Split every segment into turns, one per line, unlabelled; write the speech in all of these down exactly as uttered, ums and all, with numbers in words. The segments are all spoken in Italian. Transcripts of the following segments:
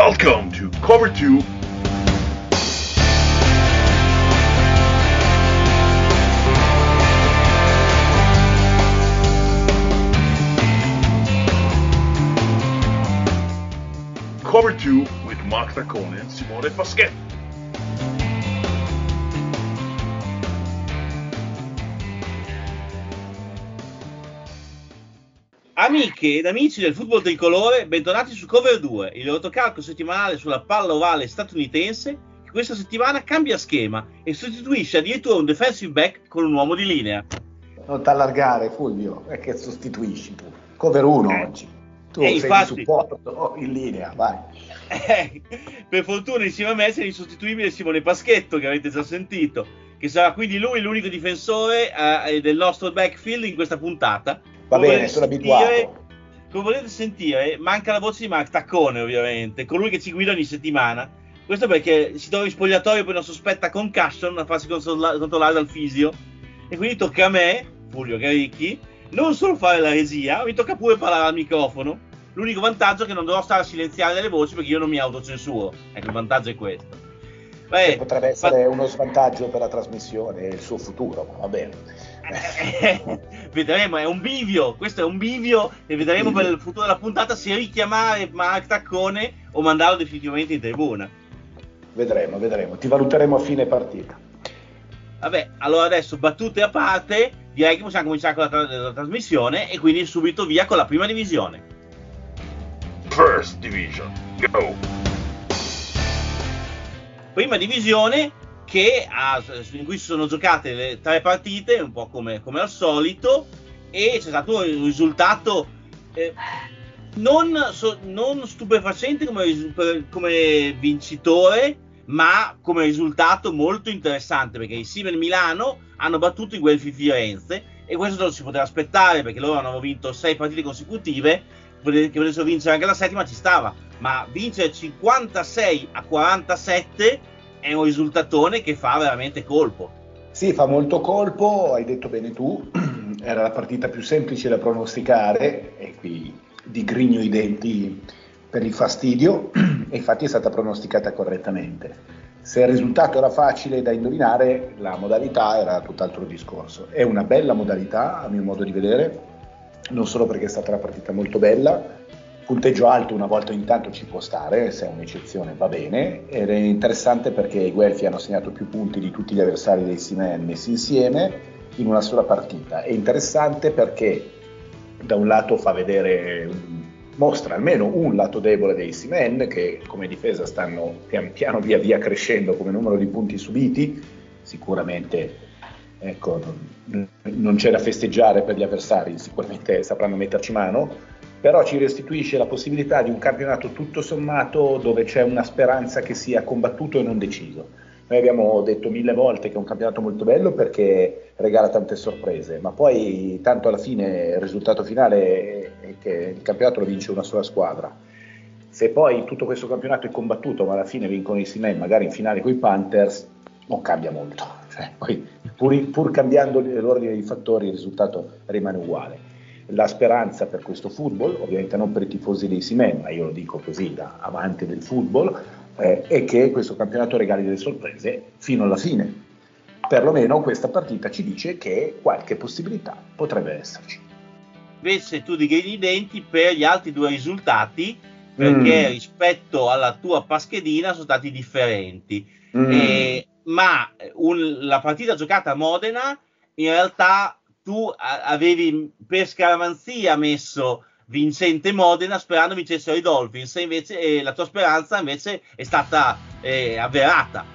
Welcome to Cover two. Cover two with Mark Taccone and Simone Paschetti.
Amiche ed amici del football tricolore, bentornati su Cover due, il rotocalco settimanale sulla palla ovale statunitense che questa settimana cambia schema e sostituisce addirittura un defensive back con un uomo di linea.
Non t'allargare, Fulvio, è che sostituisci tu. Cover uno eh. oggi. Tu
eh,
sei
infatti,
di supporto in linea, vai.
Eh, per fortuna insieme a me c'è l'insostituibile Simone Paschetto, che avete già sentito, che sarà quindi lui l'unico difensore eh, del nostro backfield in questa puntata.
Va
come
bene, sono
sentire,
abituato.
Come volete sentire, manca la voce di Mark Taccone, ovviamente, colui che ci guida ogni settimana. Questo perché si trova in spogliatoio per una sospetta concussion a farsi consola- controllare dal fisio. E quindi tocca a me, Fulvio Caricchi, non solo fare la regia, mi tocca pure parlare al microfono. L'unico vantaggio è che non dovrò stare a silenziare delle voci perché io non mi autocensuro. Ecco, il vantaggio è questo.
Beh, potrebbe essere ma... uno svantaggio per la trasmissione e il suo futuro, ma va bene.
Vedremo, è un bivio, questo è un bivio e vedremo bivio. Per il futuro della puntata se richiamare Mark Taccone o mandarlo definitivamente in tribuna.
Vedremo, vedremo, ti valuteremo a fine partita.
Vabbè, allora adesso battute a parte, direi che possiamo cominciare con la, tra- la trasmissione e quindi subito via con la prima divisione.
First Division, go!
Prima divisione che ha, in cui si sono giocate le tre partite, un po' come, come al solito, e c'è stato un risultato eh, non, so, non stupefacente come, come vincitore, ma come risultato molto interessante, perché i Simen Milano hanno battuto i Guelfi Firenze, e questo non si poteva aspettare, perché loro hanno vinto sei partite consecutive, che volessero vincere anche la settima ci stava, ma vincere cinquantasei a quarantasette è un risultatone che fa veramente colpo.
Sì, fa molto colpo, hai detto bene tu, era la partita più semplice da pronosticare e qui digrigno i denti per il fastidio e infatti è stata pronosticata correttamente. Se il risultato era facile da indovinare, la modalità era tutt'altro discorso. È una bella modalità a mio modo di vedere, non solo perché è stata una partita molto bella, punteggio alto una volta ogni tanto ci può stare, se è un'eccezione va bene, ed è interessante perché i Guelfi hanno segnato più punti di tutti gli avversari dei Simen messi insieme in una sola partita. È interessante perché da un lato fa vedere, mostra almeno un lato debole dei Simen, che come difesa stanno pian piano via via crescendo come numero di punti subiti, sicuramente ecco, non, non c'è da festeggiare per gli avversari, sicuramente sapranno metterci mano, però ci restituisce la possibilità di un campionato tutto sommato dove c'è una speranza che sia combattuto e non deciso. Noi abbiamo detto mille volte che è un campionato molto bello perché regala tante sorprese, ma poi tanto alla fine il risultato finale è che il campionato lo vince una sola squadra. Se poi tutto questo campionato è combattuto ma alla fine vincono i Simen, magari in finale con i Panthers, non cambia molto. Cioè, poi, pur, pur cambiando l'ordine dei fattori il risultato rimane uguale. La speranza per questo football, ovviamente non per i tifosi dei Simen, ma io lo dico così da amante del football, eh, è che questo campionato regali delle sorprese fino alla fine. Perlomeno questa partita ci dice che qualche possibilità potrebbe esserci.
Invece tu digrigni i denti per gli altri due risultati, perché mm. rispetto alla tua paschedina sono stati differenti. Mm. E, ma un, la partita giocata a Modena in realtà tu avevi per scaramanzia messo vincente Modena sperando vincessero i Dolphins, e invece eh, la tua speranza invece è stata eh, avverata.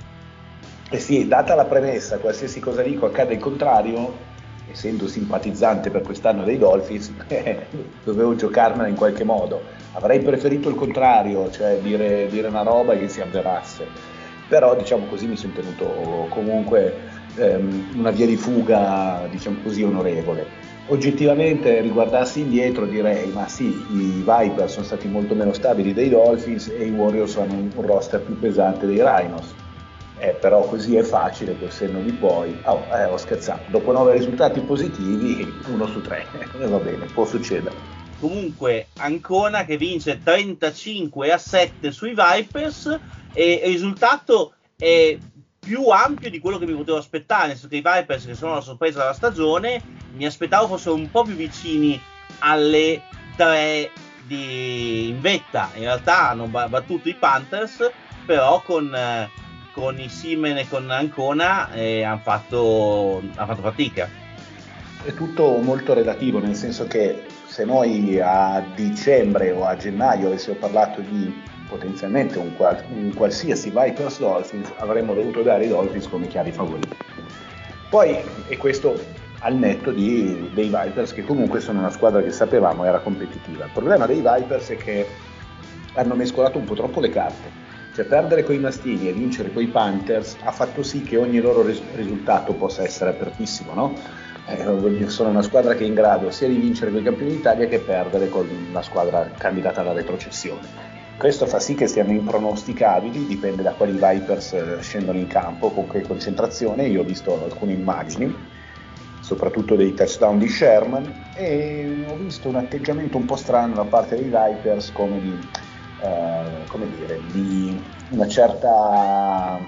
Eh sì, data la premessa, qualsiasi cosa dico accade il contrario, essendo simpatizzante per quest'anno dei Dolphins, eh, dovevo giocarmela in qualche modo. Avrei preferito il contrario, cioè dire, dire una roba che si avverasse, però diciamo così mi sono tenuto comunque una via di fuga, diciamo così, onorevole. Oggettivamente, riguardassi indietro, direi ma sì, i Viper sono stati molto meno stabili dei Dolphins e i Warriors hanno un, un roster più pesante dei Rhinos, eh, però così è facile col senno di poi. Oh, eh, ho scherzato, dopo nove risultati positivi uno su tre, eh, va bene, può succedere.
comunque Ancona che vince trentacinque a sette sui Vipers, e il risultato è più ampio di quello che mi potevo aspettare, nel senso che i Vipers, che sono la sorpresa della stagione, mi aspettavo fossero un po' più vicini alle tre di in vetta. In realtà hanno battuto i Panthers, però con, eh, con i Seamen e con Ancona eh, hanno fatto, han fatto fatica.
È tutto molto relativo, nel senso che se noi a dicembre o a gennaio avessimo parlato di potenzialmente un, qual- un qualsiasi Vipers Dolphins, avremmo dovuto dare i Dolphins come chiari favoriti. Poi, e questo al netto di, dei Vipers, che comunque sono una squadra che sapevamo era competitiva. Il problema dei Vipers è che hanno mescolato un po' troppo le carte, cioè perdere coi Mastini e vincere coi Panthers ha fatto sì che ogni loro ris- risultato possa essere apertissimo, no? Eh, sono una squadra che è in grado sia di vincere con i campioni d'Italia che perdere con una squadra candidata alla retrocessione. Questo fa sì che siano impronosticabili, dipende da quali Vipers eh, scendono in campo, con che concentrazione. Io ho visto alcune immagini, soprattutto dei touchdown di Sherman, e ho visto un atteggiamento un po' strano da parte dei Vipers, come di, eh, come dire, di una certa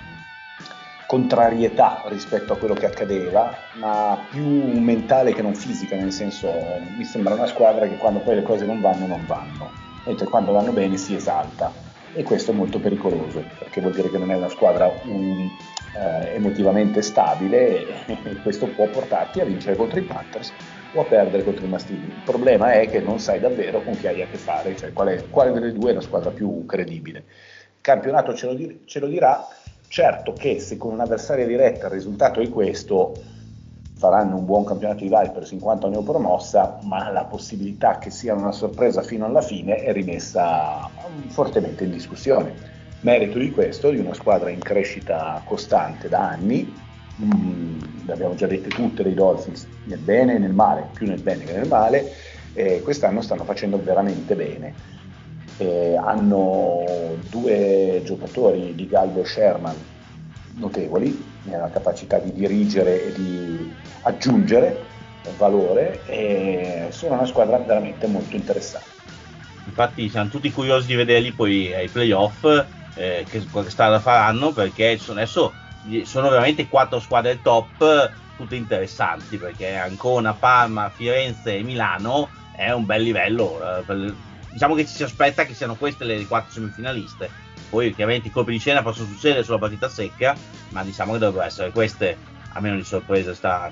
contrarietà rispetto a quello che accadeva, ma più mentale che non fisica, nel senso, mi sembra una squadra che quando poi le cose non vanno, non vanno, mentre quando vanno bene si esalta, e questo è molto pericoloso, perché vuol dire che non è una squadra um, eh, emotivamente stabile, e questo può portarti a vincere contro i Panthers o a perdere contro i Mastini. Il problema è che non sai davvero con chi hai a che fare, cioè quale, quale delle due è la squadra più credibile. Il campionato ce lo, dir- ce lo dirà. Certo che se con un'avversaria diretta il risultato è questo, faranno un buon campionato di Vipers in quanto neopromossa, ma la possibilità che sia una sorpresa fino alla fine è rimessa fortemente in discussione. Merito di questo, di una squadra in crescita costante da anni, mm, le abbiamo già dette tutte dei Dolphins, nel bene e nel male, più nel bene che nel male, e quest'anno stanno facendo veramente bene. Eh, hanno due giocatori di Gallo e Sherman notevoli nella capacità di dirigere e di aggiungere valore, e sono una squadra veramente molto interessante.
Infatti siamo tutti curiosi di vederli poi ai playoff, eh, che, che strada faranno, perché sono, adesso sono veramente quattro squadre top, tutte interessanti, perché Ancona, Parma, Firenze e Milano è un bel livello. Eh, per, diciamo che ci si aspetta che siano queste le quattro semifinaliste. Poi chiaramente i colpi di scena possono succedere sulla partita secca, ma diciamo che dovrebbero essere queste, almeno di sorpresa stanno.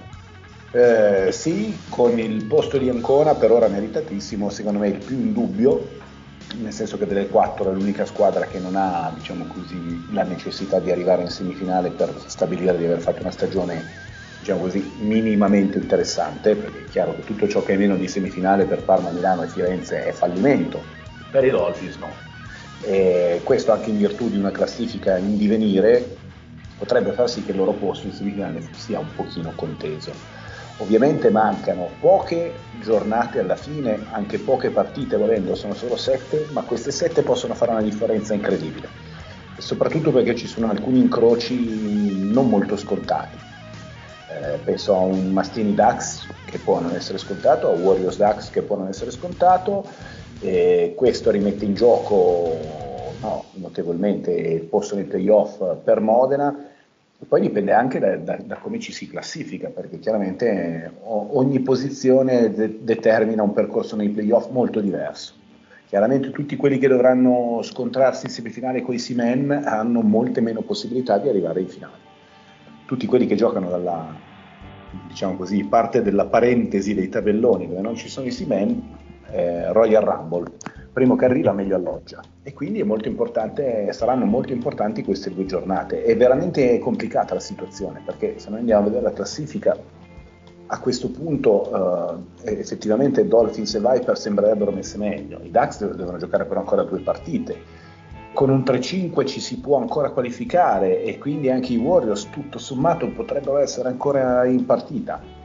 Eh, sì, con il posto di Ancona per ora meritatissimo, secondo me il più in dubbio, nel senso che delle quattro è l'unica squadra che non ha, diciamo così, la necessità di arrivare in semifinale per stabilire di aver fatto una stagione, diciamo così, minimamente interessante, perché è chiaro che tutto ciò che è meno di semifinale per Parma, Milano e Firenze è fallimento, per i Dolphins no. E questo anche in virtù di una classifica in divenire potrebbe far sì che il loro posto in semifinale sia un pochino conteso. Ovviamente mancano poche giornate alla fine, anche poche partite volendo, sono solo sette, ma queste sette possono fare una differenza incredibile, e soprattutto perché ci sono alcuni incroci non molto scontati. Eh, penso a un Mastini Ducks che può non essere scontato, a Warriors Ducks che può non essere scontato, e questo rimette in gioco no, notevolmente il posto nei playoff per Modena. E poi dipende anche da, da, da come ci si classifica, perché chiaramente ogni posizione de- determina un percorso nei playoff molto diverso. Chiaramente tutti quelli che dovranno scontrarsi in semifinale con i Seamen hanno molte meno possibilità di arrivare in finale. Tutti quelli che giocano dalla, diciamo così, parte della parentesi dei tabelloni dove non ci sono i Seamen, eh, Royal Rumble, primo che arriva meglio alloggia, e quindi è molto importante, saranno molto importanti queste due giornate. È veramente complicata la situazione, perché se noi andiamo a vedere la classifica a questo punto eh, effettivamente Dolphins e Viper sembrerebbero messe meglio, i Ducks devono giocare però ancora due partite, con un tre cinque ci si può ancora qualificare, e quindi anche i Warriors tutto sommato potrebbero essere ancora in partita.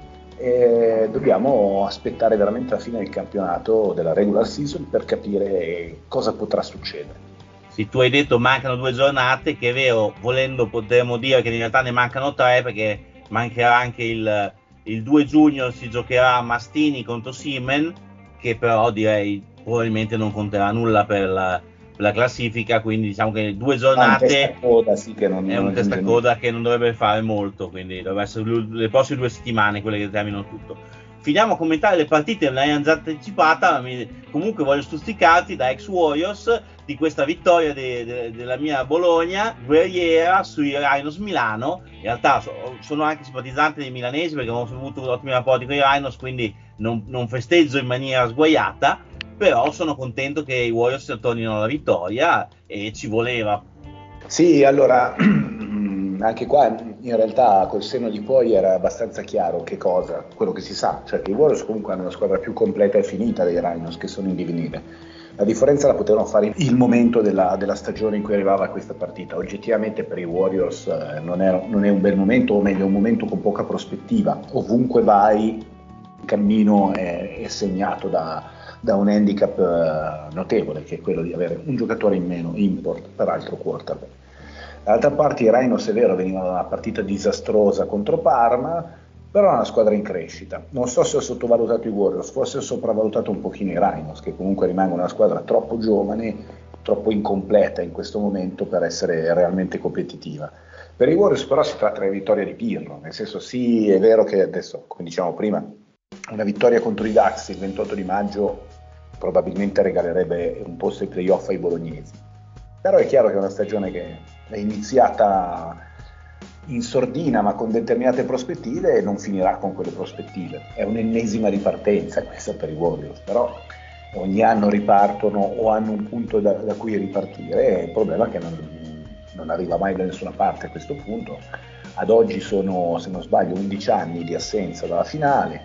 E dobbiamo aspettare veramente la fine del campionato, della regular season, per capire cosa potrà succedere.
Sì, tu hai detto mancano due giornate, che è vero, volendo potremmo dire che in realtà ne mancano tre, perché mancherà anche il, il due giugno, si giocherà Mastini contro Seamen, che però direi probabilmente non conterà nulla per la, per la classifica, quindi diciamo che due giornate
ah, un coda, sì, che non,
è
non
un testacoda che non dovrebbe fare molto, quindi dovrebbe essere le prossime due settimane quelle che determinano tutto. Finiamo a commentare le partite, non l'abbiamo già anticipata, ma mi, comunque voglio stuzzicarti da ex Warriors di questa vittoria de, de, della mia Bologna guerriera sui Rhinos Milano. In realtà so, sono anche simpatizzante dei milanesi perché ho avuto ottimi rapporti con i Rhinos, quindi non, non festeggio in maniera sguaiata, però sono contento che i Warriors tornino alla vittoria e ci voleva.
Sì, allora anche qua in realtà col senno di poi era abbastanza chiaro che cosa, quello che si sa, cioè che i Warriors comunque hanno una squadra più completa e finita dei Rhinos che sono in divenire. La differenza la potevano fare il momento della, della stagione in cui arrivava questa partita. Oggettivamente per i Warriors eh, non, è, non è un bel momento, o meglio un momento con poca prospettiva. Ovunque vai il cammino è, è segnato da, da un handicap eh, notevole, che è quello di avere un giocatore in meno, import, peraltro quarterback. Dall'altra parte i Rhinos, è vero, venivano da una partita disastrosa contro Parma, però è una squadra in crescita. Non so se ho sottovalutato i Warriors, forse ho sopravvalutato un pochino i Rhinos, che comunque rimangono una squadra troppo giovane, troppo incompleta in questo momento per essere realmente competitiva. Per i Warriors però si tratta di vittoria di Pirlo, nel senso sì, è vero che adesso, come dicevamo prima, una vittoria contro i Ducks il ventotto di maggio probabilmente regalerebbe un posto ai playoff ai bolognesi. Però è chiaro che è una stagione che è iniziata in sordina ma con determinate prospettive e non finirà con quelle prospettive. È un'ennesima ripartenza questa per i Warriors, però ogni anno ripartono o hanno un punto da, da cui ripartire. Il problema è che non, non arriva mai da nessuna parte a questo punto. Ad oggi sono, se non sbaglio, undici anni di assenza dalla finale,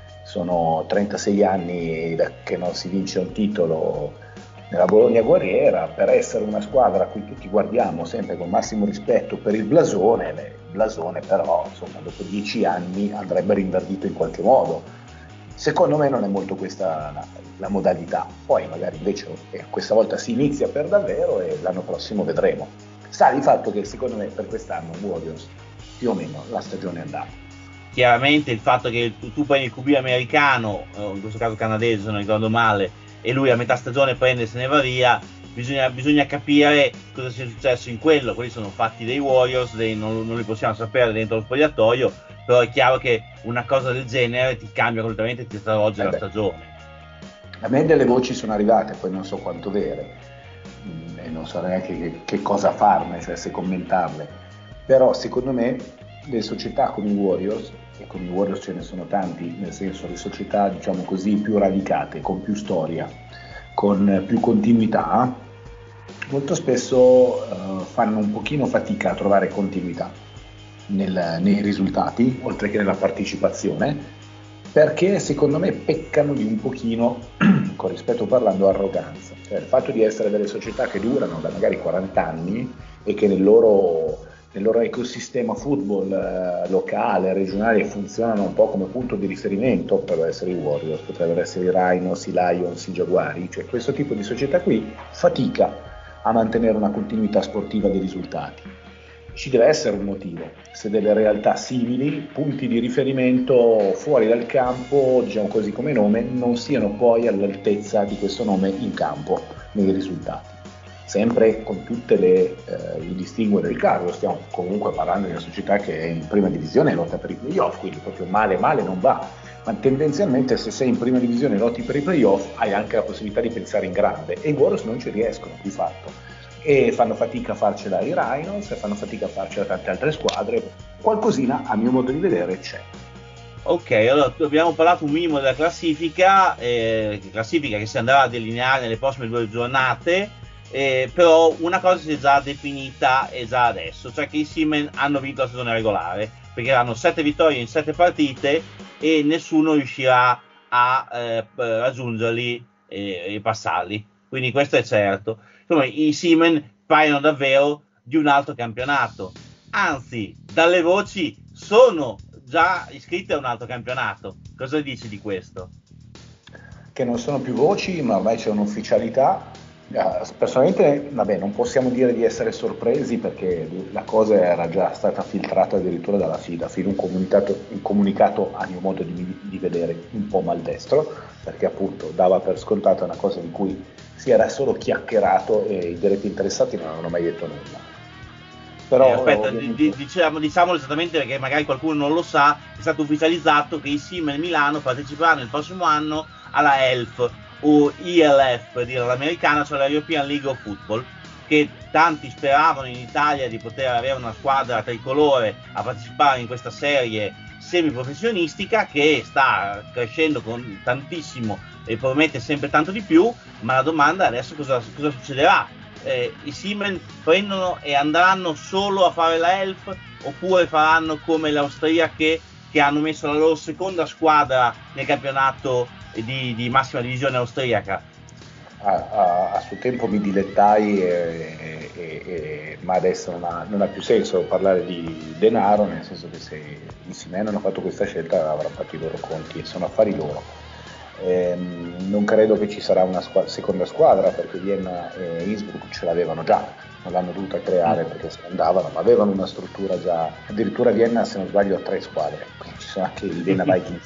sono trentasei anni che non si vince un titolo nella Bologna guerriera. Per essere una squadra a cui tutti guardiamo sempre con massimo rispetto per il blasone, il blasone però insomma dopo dieci anni andrebbe rinverdito in qualche modo. Secondo me non è molto questa la, la modalità, poi magari invece eh, questa volta si inizia per davvero e l'anno prossimo vedremo. Sta di fatto che secondo me per quest'anno Warriors più o meno la stagione è andata.
Chiaramente il fatto che tu, tu prendi il Q B americano, in questo caso canadese se non ricordo male, e lui a metà stagione prende e se ne va via, bisogna, bisogna capire cosa sia successo in quello. Quelli sono fatti dei Warriors, dei, non, non li possiamo sapere dentro lo spogliatoio, però è chiaro che una cosa del genere ti cambia completamente e ti stravolge eh la beh. stagione.
A me delle voci sono arrivate, poi non so quanto vere, e non so neanche che, che cosa farne, cioè se commentarle, però secondo me le società come i Warriors, e con i Warriors ce ne sono tanti, nel senso le società diciamo così più radicate, con più storia, con più continuità, molto spesso uh, fanno un pochino fatica a trovare continuità nel, nei risultati, oltre che nella partecipazione, perché secondo me peccano di un pochino, con rispetto parlando, arroganza. Cioè il fatto di essere delle società che durano da magari quaranta anni e che nel loro nel loro ecosistema football eh, locale, regionale, funzionano un po' come punto di riferimento. Potrebbero essere i Warriors, potrebbero essere i Rhinos, i Lions, i Jaguari, cioè questo tipo di società qui fatica a mantenere una continuità sportiva dei risultati. Ci deve essere un motivo, se delle realtà simili, punti di riferimento fuori dal campo, diciamo così come nome, non siano poi all'altezza di questo nome in campo, nei risultati. Sempre con tutte le eh, i distinguo del caso, stiamo comunque parlando di una società che è in prima divisione e lotta per i playoff, quindi proprio male male non va, ma tendenzialmente se sei in prima divisione e lotti per i playoff hai anche la possibilità di pensare in grande, e i Warriors non ci riescono di fatto, e fanno fatica a farcela i Rhinos e fanno fatica a farcela tante altre squadre. Qualcosina a mio modo di vedere c'è.
Ok, allora abbiamo parlato un minimo della classifica, eh, classifica che si andrà a delineare nelle prossime due giornate. Eh, però una cosa si è già definita e già adesso, cioè che i Seamen hanno vinto la stagione regolare, perché hanno sette vittorie in sette partite e nessuno riuscirà a eh, raggiungerli e, e passarli, quindi questo è certo. Insomma, i Seamen paiono davvero di un altro campionato, anzi dalle voci sono già iscritti a un altro campionato. Cosa dici di questo?
Che non sono più voci, ma ormai c'è un'ufficialità Personalmente, vabbè, non possiamo dire di essere sorpresi perché la cosa era già stata filtrata addirittura dalla FIDA, fino un comunicato, un comunicato a mio modo di, di vedere un po' maldestro, perché appunto dava per scontato una cosa di cui si era solo chiacchierato e i diretti interessati non avevano mai detto nulla. Però,
eh, aspetta,
ovviamente...
diciamo, diciamolo esattamente perché magari qualcuno non lo sa, è stato ufficializzato che i Siemens Milano parteciperanno il prossimo anno alla E L F o E L F per dire all'americana, cioè la European League of Football, che tanti speravano in Italia di poter avere una squadra tricolore a partecipare in questa serie semiprofessionistica che sta crescendo con tantissimo e promette sempre tanto di più, ma la domanda adesso cosa, cosa succederà? Eh, i Siemens prendono e andranno solo a fare la E L F oppure faranno come le austriache che hanno messo la loro seconda squadra nel campionato di, di massima divisione austriaca?
A, a, a suo tempo mi dilettai, e, e, e, ma adesso non ha, non ha più senso parlare di denaro, nel senso che se i Siemens hanno fatto questa scelta avranno fatto i loro conti e sono affari loro. Ehm, non credo che ci sarà una squ- seconda squadra perché Vienna e Innsbruck ce l'avevano già, non l'hanno dovuta creare perché se andavano, ma avevano una struttura già, addirittura Vienna se non sbaglio ha tre squadre, quindi ci sono anche i Vienna Vikings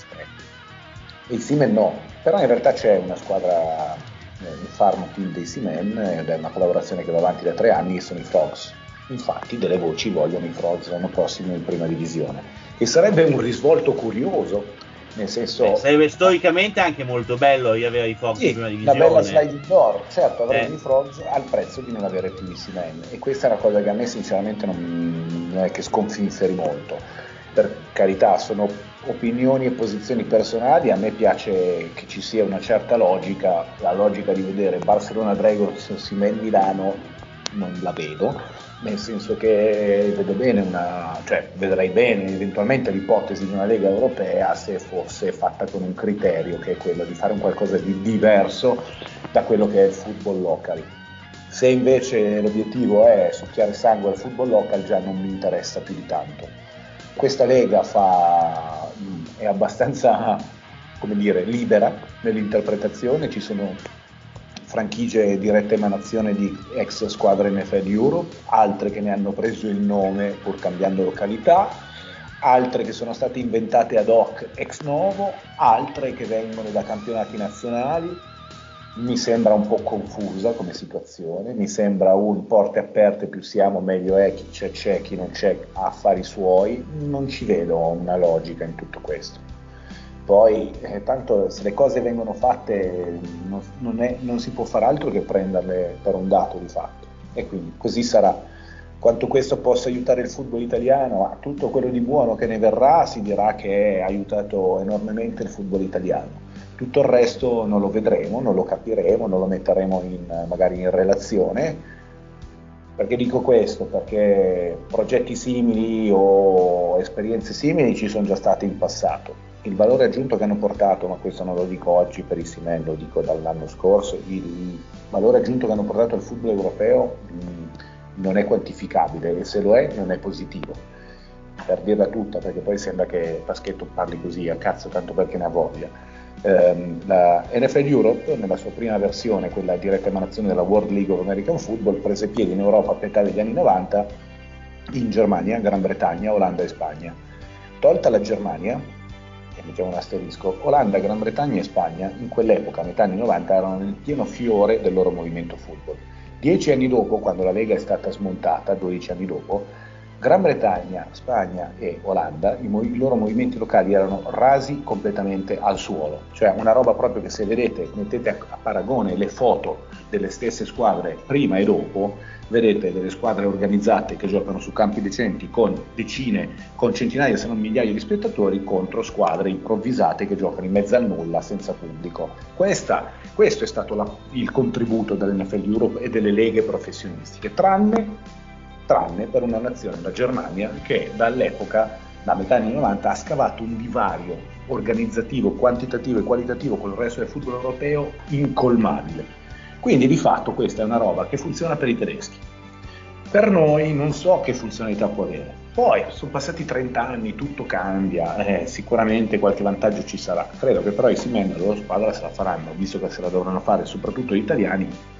e il Siemens no, però in realtà c'è una squadra, eh, il farm team dei Siemens ed è una collaborazione che va avanti da tre anni e sono i Frogs. Infatti delle voci vogliono i Frogs l'anno prossimo in prima divisione, che sarebbe un risvolto curioso. Nel senso,
Beh, sarebbe storicamente anche molto bello avere i Frogs
sì,
in prima divisione.
una bella sliding door, certo avremo
eh.
i Frogs al prezzo di non avere più i Siemens e questa è una cosa che a me sinceramente non, non è che sconfinferi molto. Per carità, sono opinioni e posizioni personali, a me piace che ci sia una certa logica, la logica di vedere Barcellona Dragons Siemens Milano non la vedo, nel senso che vedo bene una, cioè vedrei bene eventualmente l'ipotesi di una Lega Europea se fosse fatta con un criterio che è quello di fare un qualcosa di diverso da quello che è il football local. Se invece l'obiettivo è succhiare sangue al football local già non mi interessa più di tanto. Questa Lega fa, è abbastanza, come dire, libera nell'interpretazione, ci sono franchigie diretta emanazione di ex squadre N F L Europe, altre che ne hanno preso il nome pur cambiando località, altre che sono state inventate ad hoc ex novo, altre che vengono da campionati nazionali. Mi sembra un po' confusa come situazione, mi sembra un porte aperte, più siamo meglio è, chi c'è c'è, chi non c'è ha affari suoi, non ci vedo una logica in tutto questo. Poi eh, tanto se le cose vengono fatte non, non, è, non si può fare altro che prenderle per un dato di fatto e quindi così sarà. Quanto questo possa aiutare il football italiano, a tutto quello di buono che ne verrà si dirà che ha aiutato enormemente il football italiano. Tutto il resto non lo vedremo, non lo capiremo, non lo metteremo in, magari in relazione. Perché dico questo? Perché progetti simili o esperienze simili ci sono già state in passato. Il valore aggiunto che hanno portato, ma questo non lo dico oggi per i Siemens, lo dico dall'anno scorso, il valore aggiunto che hanno portato al football europeo mh, non è quantificabile e se lo è non è positivo. Per dirla tutta, perché poi sembra che Paschetto parli così a cazzo tanto perché ne ha voglia. La N F L Europe nella sua prima versione, quella diretta emanazione della World League of American Football, prese piede in Europa a metà degli anni novanta in Germania, Gran Bretagna, Olanda e Spagna. Tolta la Germania, e mettiamo un asterisco, Olanda, Gran Bretagna e Spagna in quell'epoca, a metà anni novanta, erano nel pieno fiore del loro movimento football. Dieci anni dopo, quando la Lega è stata smontata, dodici anni dopo, Gran Bretagna, Spagna e Olanda, i, mo- i loro movimenti locali erano rasi completamente al suolo, cioè una roba proprio che se vedete, mettete a, a paragone le foto delle stesse squadre prima e dopo, vedete delle squadre organizzate che giocano su campi decenti con decine, con centinaia se non migliaia di spettatori contro squadre improvvisate che giocano in mezzo al nulla senza pubblico. Questa, questo è stato la, il contributo dell'N F L Europe e delle leghe professionistiche, tranne tranne per una nazione, la Germania, che dall'epoca, da metà anni novanta, ha scavato un divario organizzativo, quantitativo e qualitativo con il resto del football europeo incolmabile. Quindi di fatto questa è una roba che funziona per i tedeschi. Per noi non so che funzionalità può avere. Poi sono passati trenta anni, tutto cambia, eh, sicuramente qualche vantaggio ci sarà. Credo che però i Siemens la loro squadra se la faranno, visto che se la dovranno fare soprattutto gli italiani,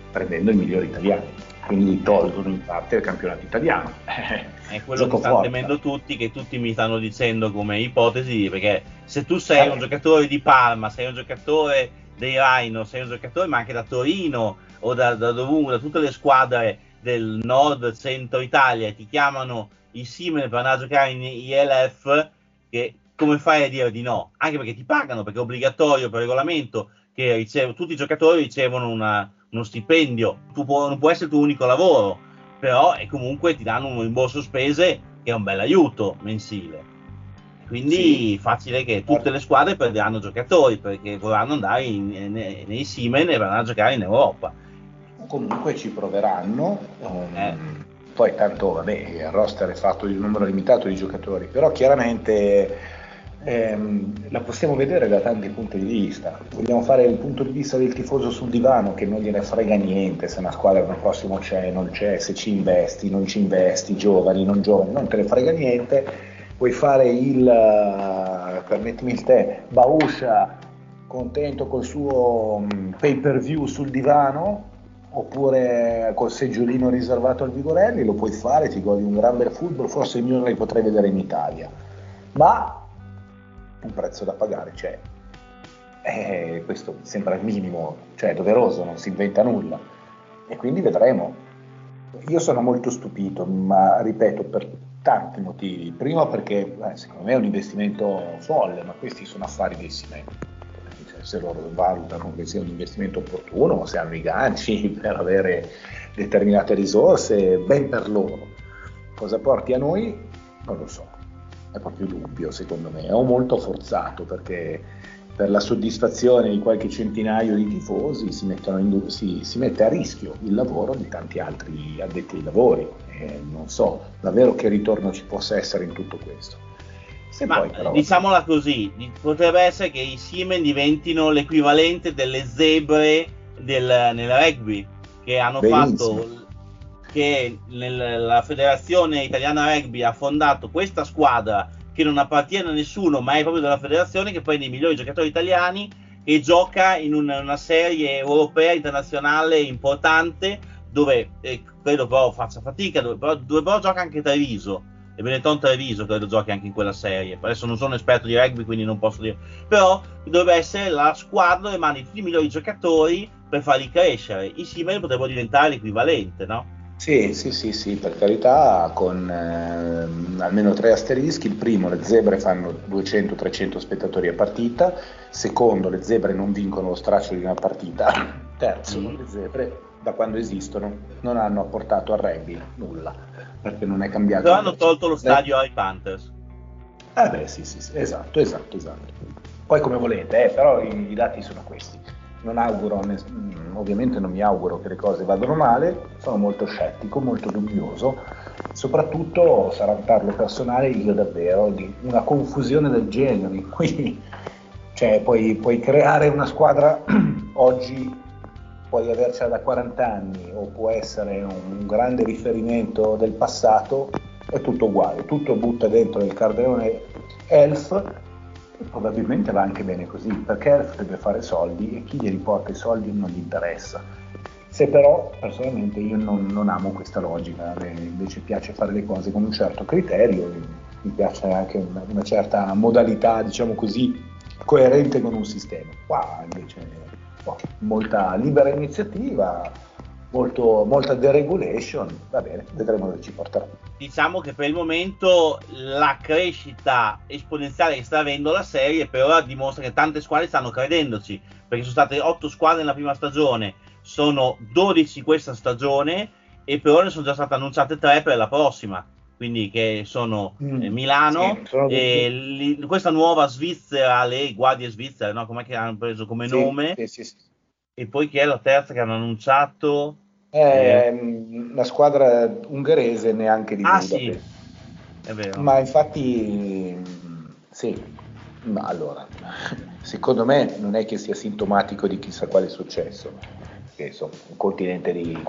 prendendo i migliori italiani, quindi tolgono in parte il campionato italiano.
È quello che stanno temendo tutti, che tutti mi stanno dicendo come ipotesi, perché se tu sei eh. un giocatore di Parma, sei un giocatore dei Rhino, sei un giocatore ma anche da Torino o da, da dovunque, da tutte le squadre del nord, centro Italia, ti chiamano i Siemens per andare a giocare in I L F, che come fai a dire di no? Anche perché ti pagano, perché è obbligatorio per regolamento che ricevo, tutti i giocatori ricevono una, uno stipendio, tu può, non può essere il tuo unico lavoro, però e comunque ti danno un rimborso spese che è un bel aiuto mensile. Quindi sì, facile che tutte le squadre perderanno giocatori perché vorranno andare in, in, nei Siemens e vanno a giocare in Europa.
Comunque ci proveranno, um, eh. poi tanto vabbè, il roster è fatto di un numero limitato di giocatori, però chiaramente ehm, la possiamo vedere da tanti punti di vista. Vogliamo fare il punto di vista del tifoso sul divano che non gliene frega niente se una squadra l'anno prossimo c'è, non c'è, se ci investi, non ci investi, giovani, non giovani, non te ne frega niente. Vuoi fare il, uh, permettimi il te, Bauscia contento col suo um, pay per view sul divano, oppure col seggiolino riservato al Vigorelli, lo puoi fare, ti godi un gran bel football, forse il mio non li potrei vedere in Italia, ma un prezzo da pagare c'è, e questo mi sembra il minimo, cioè è doveroso, non si inventa nulla, e quindi vedremo. Io sono molto stupito, ma ripeto, per tanti motivi. Primo perché eh, secondo me è un investimento folle, ma questi sono affari dei Siemens. Cioè, se loro valutano che sia un investimento opportuno, se hanno i ganci per avere determinate risorse, ben per loro. Cosa porti a noi? Non lo so. È proprio dubbio, secondo me. È un molto forzato perché per la soddisfazione di qualche centinaio di tifosi si, mettono in, si, si mette a rischio il lavoro di tanti altri addetti ai lavori. Eh, non so davvero che ritorno ci possa essere in tutto questo. Se
Ma
poi, però,
diciamola così, potrebbe essere che i Siemens diventino l'equivalente delle zebre del, nel rugby, che hanno benissimo. fatto che nel, la Federazione Italiana Rugby ha fondato questa squadra che non appartiene a nessuno, ma è proprio della federazione, che prende i migliori giocatori italiani e gioca in una, una serie europea internazionale importante, dove eh, credo però faccia fatica, dove però, dove però gioca anche Treviso, e Benetton Treviso credo giochi anche in quella serie. Adesso non sono esperto di rugby, quindi non posso dire, però dovrebbe essere la squadra dove mandi tutti i migliori giocatori per farli crescere. I Siemens potrebbero diventare l'equivalente, no?
Sì, sì, sì, sì, per carità, con eh, almeno tre asterischi. Il primo, le zebre fanno duecento trecento spettatori a partita. Secondo, le zebre non vincono lo straccio di una partita. Terzo, mm. le zebre, da quando esistono, non hanno apportato al rugby nulla, perché non è cambiato.
Però hanno tolto lo stadio ai Panthers.
Eh beh, sì, sì, sì, esatto, esatto, esatto. Poi come volete, eh, però i, i dati sono questi. Non auguro, ovviamente non mi auguro che le cose vadano male, sono molto scettico, molto dubbioso, soprattutto sarà un tarlo personale, io davvero, di una confusione del genere, in cui cioè, puoi, puoi creare una squadra oggi, puoi avercela da quaranta anni, o può essere un, un grande riferimento del passato, è tutto uguale, tutto butta dentro il cartellone Elf. Probabilmente va anche bene così, perché Elf deve fare soldi e chi gli riporta i soldi non gli interessa. Se però personalmente io non, non amo questa logica, invece piace fare le cose con un certo criterio, mi piace anche una, una certa modalità, diciamo così, coerente con un sistema. Qua invece oh, molta libera iniziativa, molto, molta deregulation, va bene, vedremo dove ci porterà.
Diciamo che per il momento la crescita esponenziale che sta avendo la serie per ora dimostra che tante squadre stanno credendoci, perché sono state otto squadre nella prima stagione, sono dodici questa stagione e per ora ne sono già state annunciate tre per la prossima, quindi che sono mm, eh, Milano sì, sono e li, questa nuova Svizzera, le guardie svizzere, no? Com'è che hanno preso come sì, nome? Sì, sì, sì. E poi che è la terza che hanno annunciato?
È eh. una squadra ungherese, neanche di
ah,
Budapest.
Sì. È vero.
Ma infatti sì, ma allora secondo me non è che sia sintomatico di chissà quale successo, che insomma un continente di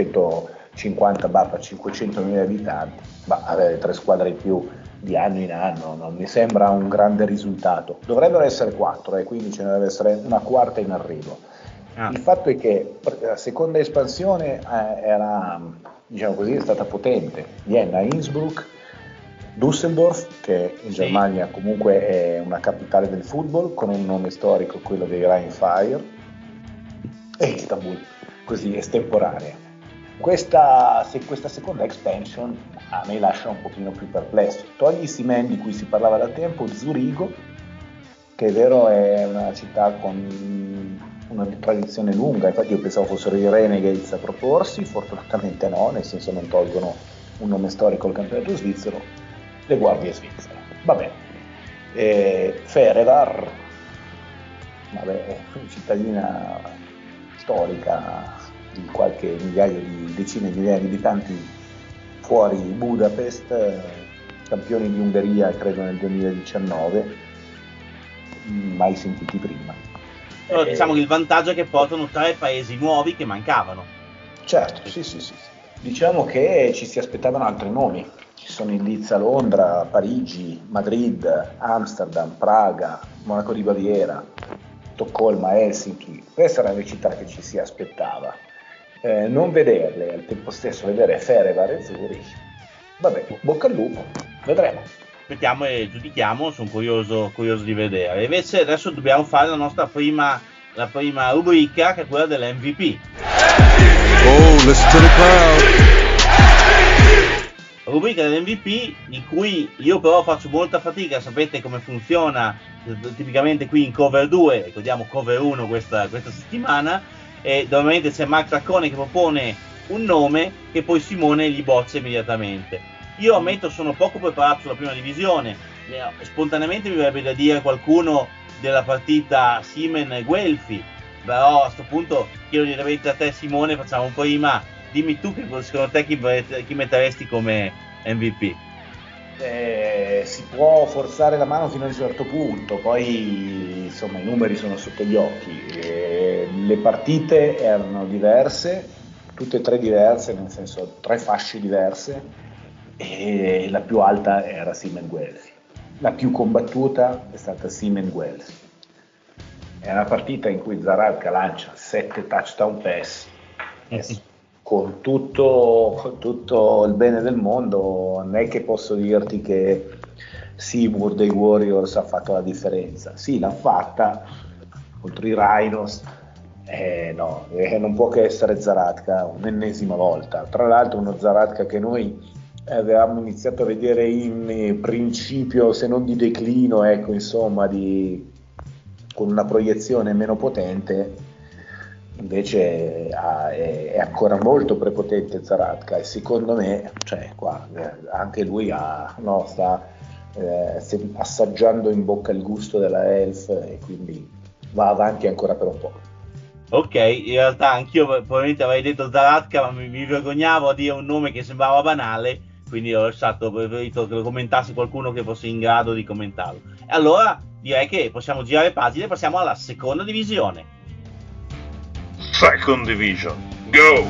quattrocentocinquanta cinquecento mila abitanti, ma avere tre squadre in più di anno in anno non mi sembra un grande risultato. Dovrebbero essere quattro e eh, quindi ce ne deve essere una quarta in arrivo. Ah. Il fatto è che la seconda espansione eh, era, diciamo così, è stata potente. Vienna, Innsbruck, Düsseldorf, che in sì. Germania comunque è una capitale del football, con un nome storico, quello dei Rheinfire, e Istanbul, così estemporanea. Questa, se questa seconda expansion a me lascia un pochino più perplesso. Togli Simen, di cui si parlava da tempo, Zurigo, che è vero è una città con una tradizione lunga, infatti io pensavo fossero i Renegades a proporsi, fortunatamente no, nel senso non tolgono un nome storico al campionato svizzero, le guardie svizzere. Va bene. E Ferevar, vabbè, cittadina storica di qualche migliaio di decine di migliaia di abitanti fuori Budapest, campioni di Ungheria credo nel duemiladiciannove, mai sentiti prima.
Però diciamo che il vantaggio è che portano tre paesi nuovi che mancavano.
Certo, sì, sì, sì. Diciamo che ci si aspettavano altri nomi. Ci sono il Leeds a Londra, Parigi, Madrid, Amsterdam, Praga, Monaco di Baviera, Stoccolma, Helsinki. Queste erano le città che ci si aspettava. Eh, non vederle, al tempo stesso vedere Ferevar e Zurich. Vabbè, bocca al lupo, vedremo.
Aspettiamo e giudichiamo, sono curioso, curioso di vedere. Invece adesso dobbiamo fare la nostra prima, la prima rubrica, che è quella dell'M V P.
Oh, listen to the crowd.
Rubrica dell'M V P, di cui io però faccio molta fatica, sapete come funziona tipicamente qui in Cover due, ricordiamo Cover uno questa, questa settimana, e normalmente c'è Mark Taccone che propone un nome che poi Simone gli boccia immediatamente. Io ammetto sono poco preparato sulla prima divisione, spontaneamente mi verrebbe da dire qualcuno della partita Simen-Guelfi, però a questo punto chiedo direttamente a te Simone, facciamo prima, dimmi tu che secondo te chi, chi metteresti come M V P?
Eh, si può forzare la mano fino a un certo punto, poi insomma i numeri sono sotto gli occhi, eh, le partite erano diverse, tutte e tre diverse, nel senso tre fasce diverse, e la più alta era Simen-Guelfi, la più combattuta è stata Simen-Guelfi. È una partita in cui Zaradka lancia sette touchdown pass, yes. con, tutto, con tutto il bene del mondo, non è che posso dirti che Seymour dei Warriors ha fatto la differenza. Sì, l'ha fatta contro i Rhinos, eh, no, eh, non può che essere Zaradka un'ennesima volta. Tra l'altro uno Zaradka che noi avevamo iniziato a vedere in principio, se non di declino, ecco, insomma, di, con una proiezione meno potente, invece ha, è, è ancora molto prepotente Zaradka, e secondo me, cioè, qua, eh, anche lui ha, no, sta eh, assaggiando in bocca il gusto della Elf, e quindi va avanti ancora per un po'.
Ok, in realtà anch'io probabilmente avrei detto Zaradka, ma mi, mi vergognavo a dire un nome che sembrava banale, quindi ho lasciato, ho preferito che lo commentasse qualcuno che fosse in grado di commentarlo. E allora direi che possiamo girare pagine e passiamo alla seconda divisione.
Second Division, go!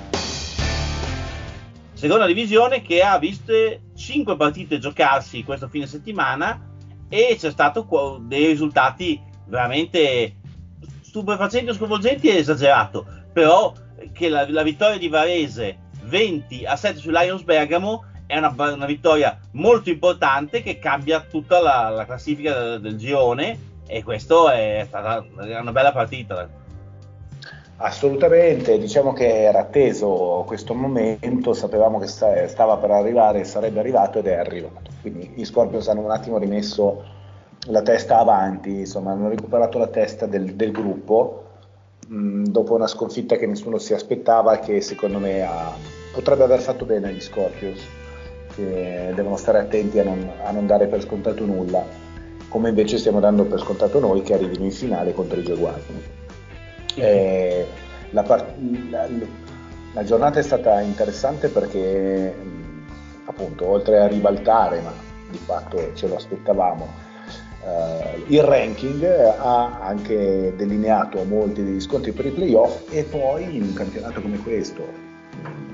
Seconda divisione che ha visto cinque partite giocarsi questo fine settimana, e c'è stato dei risultati veramente stupefacenti o sconvolgenti, è esagerato, però che la, la vittoria di Varese venti a sette su Lions Bergamo è una, una vittoria molto importante che cambia tutta la, la classifica del, del girone, e questo è stata una bella partita.
Assolutamente, diciamo che era atteso questo momento, sapevamo che sta, stava per arrivare, sarebbe arrivato, ed è arrivato, quindi gli Scorpions hanno un attimo rimesso la testa avanti, insomma hanno recuperato la testa del, del gruppo mh, dopo una sconfitta che nessuno si aspettava, che secondo me ha, potrebbe aver fatto bene agli Scorpions, che devono stare attenti a non, a non dare per scontato nulla, come invece stiamo dando per scontato noi che arrivino in finale contro i Jaguari. Eh, la, part- la, la giornata è stata interessante perché mh, appunto, oltre a ribaltare, ma di fatto ce lo aspettavamo, eh, il ranking ha anche delineato molti degli scontri per i playoff, e poi in un campionato come questo,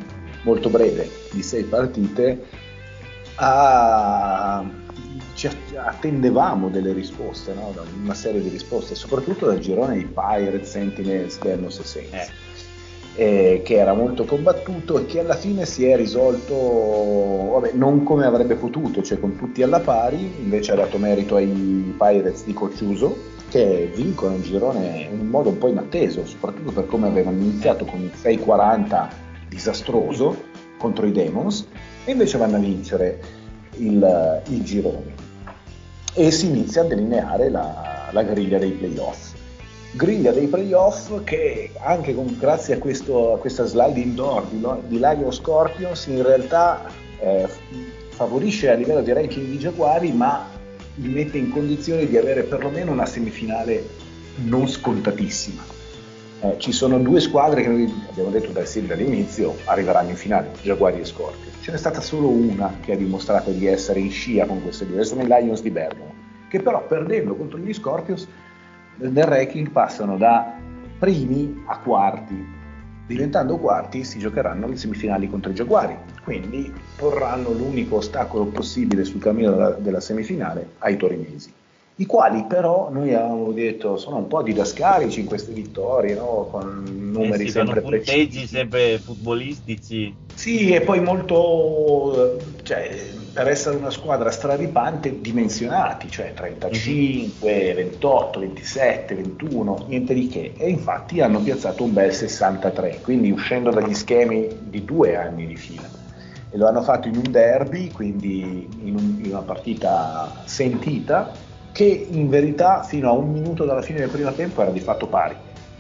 molto breve, di sei partite, ha, ci ha, attendevamo delle risposte, no? Una serie di risposte, soprattutto dal girone di Pirates, Sentinels, Demons e Saints.
Eh.
Eh, che era molto combattuto e che alla fine si è risolto, vabbè, non come avrebbe potuto, cioè con tutti alla pari. Invece ha dato merito ai Pirates di Coach Uso, che vincono un girone in un modo un po' inatteso, soprattutto per come avevano iniziato con il sei quaranta disastroso contro i Demons, e invece vanno a vincere il, il girone e si inizia a delineare la, la griglia dei playoff. Griglia dei playoff che anche con, grazie a, questo, a questa slide indoor di, di Lions Scorpions in realtà eh, favorisce a livello di ranking di Giaguari, ma li mette in condizione di avere perlomeno una semifinale non scontatissima. Eh, ci sono due squadre che noi abbiamo detto dal sin dall'inizio arriveranno in finale, Giaguari e Scorpions. Ce n'è stata solo una che ha dimostrato di essere in scia con queste due, sono i Lions di Bergamo, che però perdendo contro gli Scorpions nel ranking passano da primi a quarti. Diventando quarti si giocheranno le semifinali contro i Giaguari, quindi porranno l'unico ostacolo possibile sul cammino della, della semifinale ai torinesi, i quali però noi avevamo detto sono un po' didascalici in queste vittorie, no? Con numeri
eh sì,
sempre
punteggi
precisi,
sempre futbolistici.
Sì, e poi molto, cioè, per essere una squadra straripante, dimensionati, cioè trentacinque, ventotto, ventisette, ventuno, niente di che. E infatti hanno piazzato un bel sessantatré, quindi uscendo dagli schemi di due anni di fila. E lo hanno fatto in un derby, quindi in, un, in una partita sentita, che in verità fino a un minuto dalla fine del primo tempo era di fatto pari.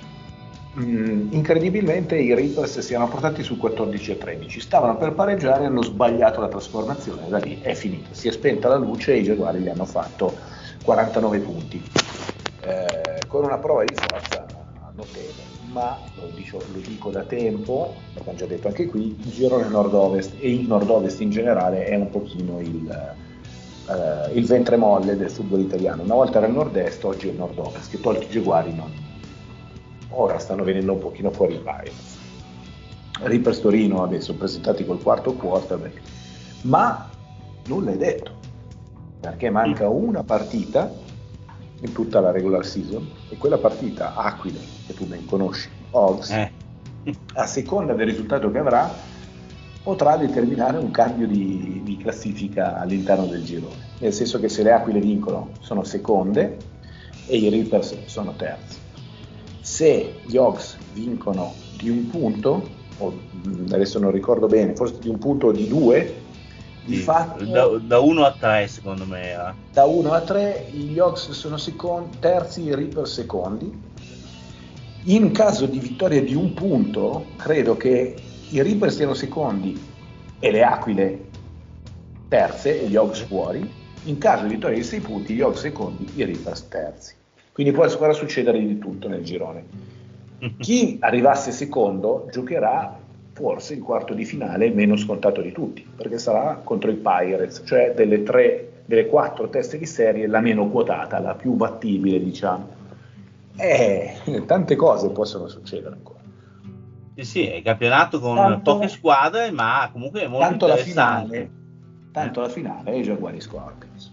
Mm, incredibilmente i Reapers si erano portati sul quattordici a tredici, stavano per pareggiare, hanno sbagliato la trasformazione, da lì è finita, si è spenta la luce e i Giaguari gli hanno fatto quarantanove punti, eh, con una prova di forza notevole, ma lo dico, lo dico da tempo, l'abbiamo già detto anche qui, il girone nord-ovest e il nord-ovest in generale è un pochino il, eh, il ventre molle del football italiano. Una volta era il nord-est, oggi è il nord-ovest, che tolti i Giaguari non. Ora stanno venendo un pochino fuori i Pirates. Reapers Torino adesso presentati col quarto quarterback, ma nulla è detto, perché manca una partita in tutta la regular season, e quella partita Aquile, che tu ben conosci, Hogs,
eh.
a seconda del risultato che avrà potrà determinare un cambio di, di classifica all'interno del girone, nel senso che se le Aquile vincono sono seconde e i Reapers sono terzi. Se gli Hogs vincono di un punto, o adesso non ricordo bene, forse di un punto o di due, di
sì,
fatto
da, da uno a tre secondo me era.
Da uno a tre gli Hogs sono secondi, terzi, i Reaper secondi. In caso di vittoria di un punto, credo che i Reaper siano secondi e le Aquile terze e gli Hogs fuori. In caso di vittoria di sei punti, gli Hogs secondi, i Reapers terzi. Quindi può ancora succedere di tutto nel girone. Chi arrivasse secondo giocherà forse il quarto di finale meno scontato di tutti, perché sarà contro i Pirates, cioè delle tre, delle quattro teste di serie la meno quotata, la più battibile, diciamo. E tante cose possono succedere ancora.
Sì, sì, è campionato con
tanto,
poche squadre, ma comunque è molto
tanto la
interessante.
finale, tanto la finale è i Giaguari Scorpions.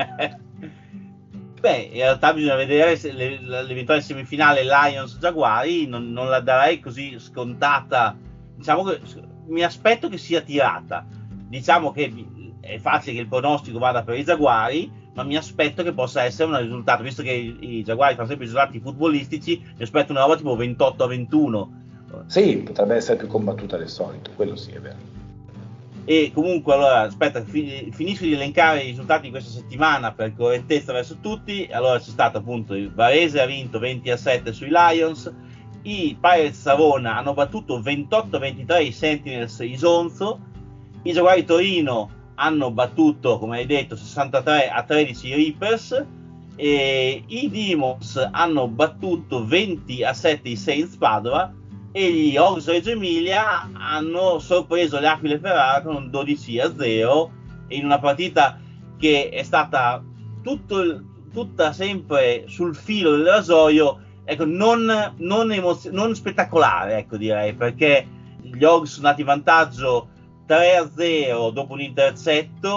Beh, in realtà bisogna vedere se le, l'eventuale semifinale Lions-Giaguari, non, non la darei così scontata. Diciamo che mi aspetto che sia tirata. Diciamo che è facile che il pronostico vada per i Giaguari, ma mi aspetto che possa essere un risultato, visto che i, i Giaguari fanno sempre i risultati futbolistici, mi aspetto una roba tipo ventotto a ventuno.
Sì, potrebbe essere più combattuta del solito, quello sì è vero.
E comunque allora aspetta, fi- finisco di elencare i risultati di questa settimana per correttezza verso tutti. Allora c'è stato appunto il Varese ha vinto venti a sette sui Lions, i Pirates Savona hanno battuto ventotto a ventitré i Sentinels Isonzo, i Giaguari Torino hanno battuto, come hai detto, sessantatré a tredici i Reapers, e i Demons hanno battuto venti a sette i Saints Padova, e gli Hogs Reggio Emilia hanno sorpreso le Aquile Ferrara con dodici a zero, in una partita che è stata tutto il, tutta sempre sul filo del rasoio, ecco, non, non, emozio- non spettacolare, ecco, direi, perché gli Hogs sono andati in vantaggio tre a zero dopo un intercetto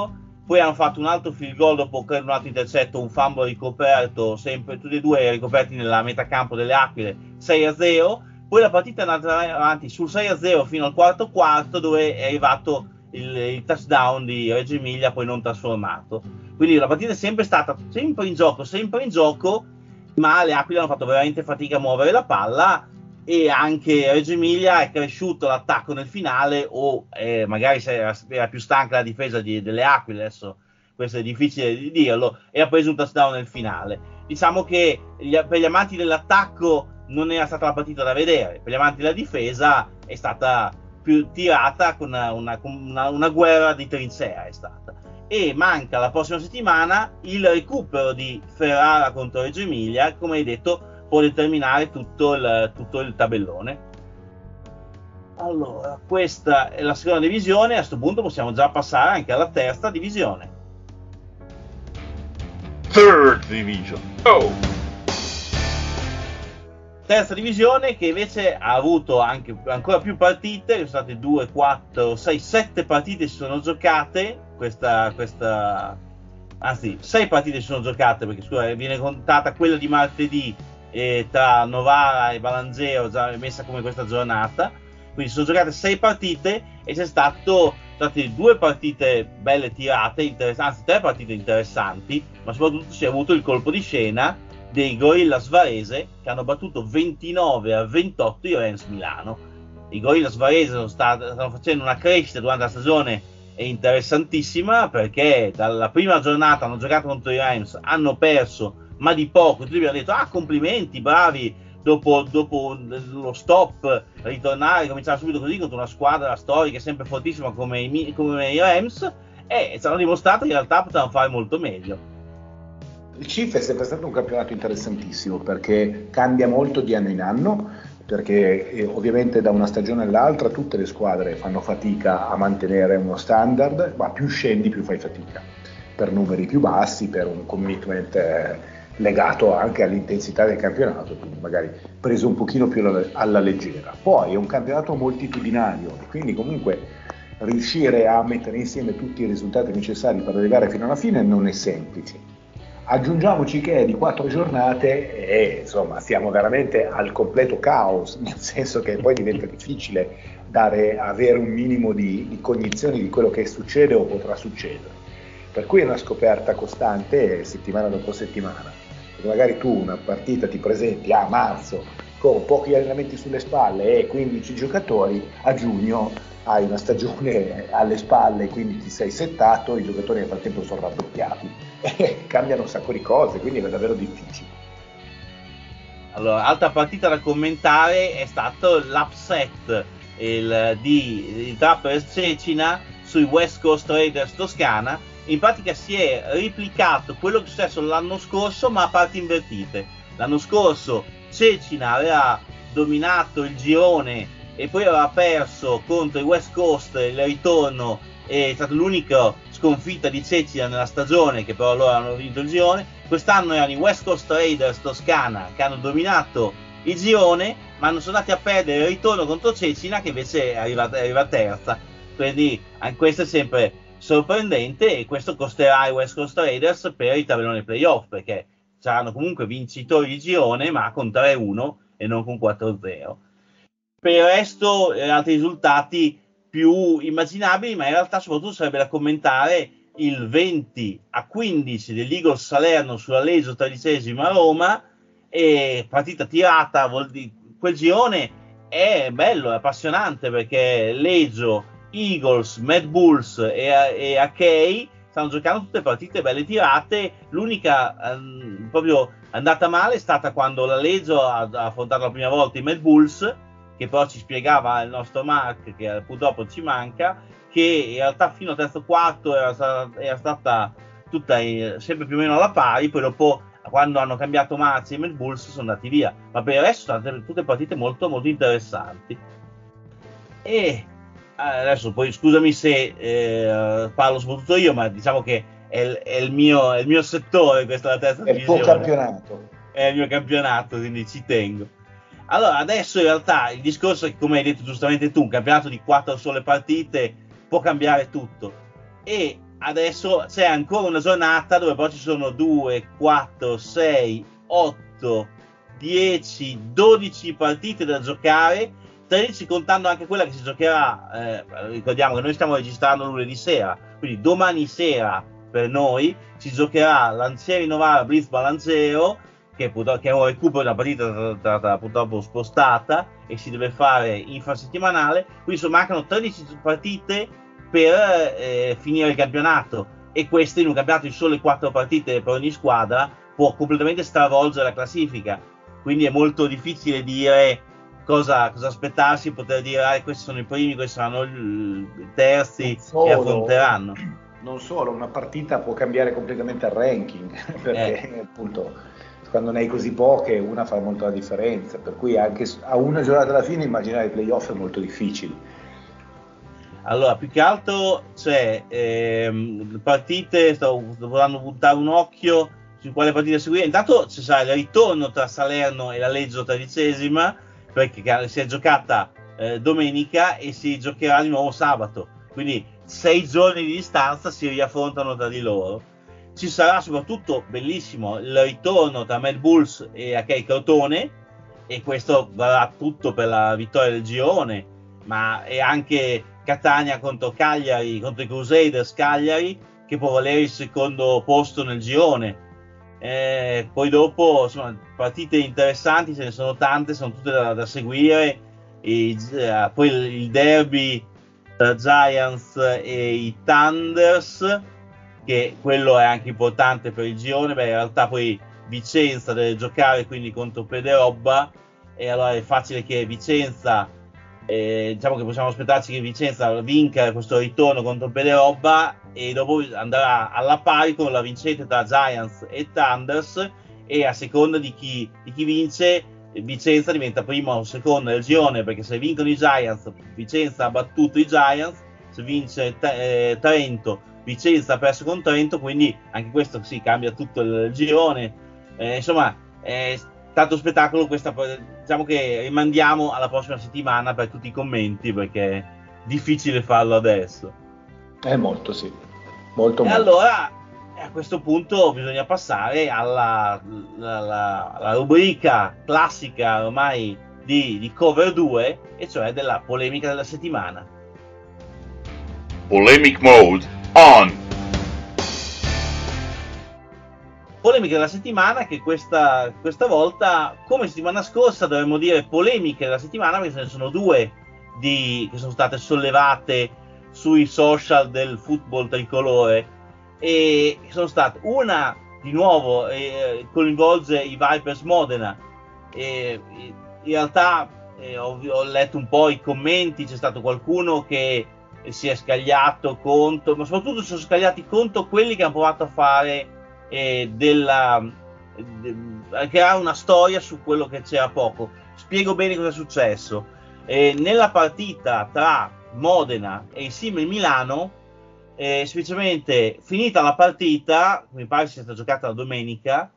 poi hanno fatto un altro field goal dopo credo un altro intercetto, un fumble ricoperto, sempre tutti e due ricoperti nella metà campo delle Aquile, sei a zero. Poi la partita è andata avanti sul sei a zero fino al quarto quarto, dove è arrivato il, il touchdown di Reggio Emilia, poi non trasformato. Quindi la partita è sempre stata sempre in gioco, sempre in gioco, ma le Aquile hanno fatto veramente fatica a muovere la palla, e anche Reggio Emilia è cresciuto l'attacco nel finale, o eh, magari era, era più stanca la difesa di, delle Aquile, adesso questo è difficile di dirlo, e ha preso un touchdown nel finale. Diciamo che gli, per gli amanti dell'attacco non era stata la partita da vedere, per gli amanti della difesa è stata più tirata con una, una, una, una guerra di trincea è stata. E manca la prossima settimana il recupero di Ferrara contro Reggio Emilia, come hai detto può determinare tutto il, tutto il tabellone. Allora, questa è la seconda divisione, a questo punto possiamo già passare anche alla terza divisione.
Third Division. Oh!
Terza divisione, che invece ha avuto anche ancora più partite, sono state due, quattro, sei, sette partite si sono giocate, questa, questa, anzi sei partite si sono giocate, perché scusa, viene contata quella di martedì eh, tra Novara e Balangeo, già messa come questa giornata, quindi si sono giocate sei partite e c'è stato state due partite belle tirate, interess- anzi tre partite interessanti, ma soprattutto si è avuto il colpo di scena dei Gorillas Varese, che hanno battuto ventinove a ventotto i Rams Milano. I Gorillas Varese sono stati, stanno facendo una crescita durante la stagione interessantissima, perché dalla prima giornata hanno giocato contro i Rams, hanno perso ma di poco, tutti abbiamo detto ah complimenti, bravi, dopo, dopo lo stop ritornare, cominciare subito così contro una squadra storica sempre fortissima come i, come i Rams, e ci hanno dimostrato che in realtà potevano fare molto meglio.
Il C I F è sempre stato un campionato interessantissimo, perché cambia molto di anno in anno, perché eh, ovviamente da una stagione all'altra tutte le squadre fanno fatica a mantenere uno standard, ma più scendi più fai fatica, per numeri più bassi, per un commitment eh, legato anche all'intensità del campionato, quindi magari preso un pochino più alla, alla leggera. Poi è un campionato moltitudinario, quindi comunque riuscire a mettere insieme tutti i risultati necessari per arrivare fino alla fine non è semplice. Aggiungiamoci che è di quattro giornate e insomma siamo veramente al completo caos, nel senso che poi diventa difficile dare, avere un minimo di, di cognizione di quello che succede o potrà succedere. Per cui è una scoperta costante settimana dopo settimana. Perché magari tu una partita ti presenti a marzo con pochi allenamenti sulle spalle e quindici giocatori, a giugno hai una stagione alle spalle, quindi ti sei settato, i giocatori nel frattempo sono raddoppiati e cambiano un sacco di cose, quindi è davvero difficile.
Allora, altra partita da commentare è stato l'upset il, di, di Trappers Cecina sui West Coast Raiders Toscana. In pratica si è replicato quello che è successo l'anno scorso, ma a parti invertite. L'anno scorso Cecina aveva dominato il girone e poi aveva perso contro i West Coast il ritorno, è stata l'unica sconfitta di Cecina nella stagione, che però loro hanno vinto il girone. Quest'anno erano i West Coast Raiders Toscana che hanno dominato il girone, ma non sono andati a perdere il ritorno contro Cecina, che invece è arrivata, è arrivata terza. Quindi anche questo è sempre sorprendente, e questo costerà ai West Coast Raiders per i tabelloni playoff, perché saranno comunque vincitori di girone, ma con tre a uno e non con quattro a zero. Per il resto eh, altri risultati più immaginabili, ma in realtà soprattutto sarebbe da commentare il venti a quindici dell'Eagles Salerno sulla Legio tredicesima a Roma, e partita tirata, vuol dire, quel girone è bello, è appassionante, perché Legio, Eagles, Mad Bulls e, e Achei stanno giocando tutte partite belle tirate. L'unica ehm, proprio andata male è stata quando la Legio ha, ha affrontato la prima volta i Mad Bulls, che però ci spiegava il nostro Mark, che purtroppo ci manca, che in realtà fino al terzo quarto era stata, era stata tutta eh, sempre più o meno alla pari, poi dopo quando hanno cambiato marcia i Mad Bulls sono andati via, ma per il resto sono state tutte partite molto molto interessanti. E adesso poi scusami se eh, parlo soprattutto io, ma diciamo che è, è, il, mio, è il mio settore, questa è la terza divisione.
È il tuo campionato.
È il mio campionato, quindi ci tengo. Allora, adesso in realtà il discorso è che, come hai detto giustamente tu, un campionato di quattro sole partite può cambiare tutto, e adesso c'è ancora una giornata dove poi ci sono due, quattro, sei, otto, dieci, dodici partite da giocare, tredici contando anche quella che si giocherà, eh, ricordiamo che noi stiamo registrando lunedì sera, quindi domani sera per noi si giocherà Lancieri Novara Brisbane Lanciero, che, che è un recupero di una partita stata purtroppo spostata e si deve fare infrasettimanale, quindi insomma mancano tredici partite per eh, finire il campionato, e questo in un campionato di sole quattro partite per ogni squadra può completamente stravolgere la classifica, quindi è molto difficile dire cosa, cosa aspettarsi, poter dire ah, questi sono i primi, questi saranno i terzi che affronteranno.
Non solo, una partita può cambiare completamente il ranking, perché eh. appunto quando ne hai così poche una fa molto la differenza, per cui anche a una giornata alla fine immaginare i playoff è molto difficile.
Allora, più che altro c'è ehm, partite, sto volendo buttare un occhio su quale partita seguire. Intanto ci sarà il ritorno tra Salerno e la Leggio tredicesima, perché si è giocata eh, domenica e si giocherà di nuovo sabato, quindi sei giorni di distanza si riaffrontano tra di loro. Ci sarà soprattutto, bellissimo, il ritorno tra Mad Bulls e Achei Crotone, e questo varrà tutto per la vittoria del girone, ma è anche Catania contro Cagliari, contro i Crusaders Cagliari, che può valere il secondo posto nel girone. Eh, poi dopo, insomma, partite interessanti, ce ne sono tante, sono tutte da, da seguire. E, eh, poi il, il derby tra Giants e i Thunders, che quello è anche importante per il girone. Beh, in realtà poi Vicenza deve giocare quindi contro Pederobba, e allora è facile che Vicenza eh, diciamo che possiamo aspettarci che Vicenza vinca questo ritorno contro Pederobba, e dopo andrà alla pari con la vincente tra Giants e Thunders, e a seconda di chi, di chi vince Vicenza diventa primo o secondo del girone, perché se vincono i Giants Vicenza ha battuto i Giants, se vince eh, Trento Vicenza ha perso con Trento, quindi anche questo si sì, cambia tutto il girone. Eh, insomma è tanto spettacolo questa, diciamo che rimandiamo alla prossima settimana per tutti i commenti, perché è difficile farlo adesso.
È molto sì, molto
e
molto.
Allora a questo punto bisogna passare alla la, la, la rubrica classica ormai di, di Cover due, e cioè della polemica della settimana.
Polemic mode on.
Polemiche della settimana, che questa, questa volta, come settimana scorsa, dovremmo dire polemiche della settimana, perché ce ne sono due di, che sono state sollevate sui social del football tricolore, e sono state una di nuovo eh, coinvolge i Vipers Modena, e in realtà eh, ho, ho letto un po' i commenti, c'è stato qualcuno che si è scagliato contro, ma soprattutto si sono scagliati contro quelli che hanno provato a fare E della de, creare una storia su quello che c'era poco. Spiego bene cosa è successo. Eh, nella partita tra Modena e il Simil Milano, eh, semplicemente finita la partita, mi pare sia stata giocata la domenica,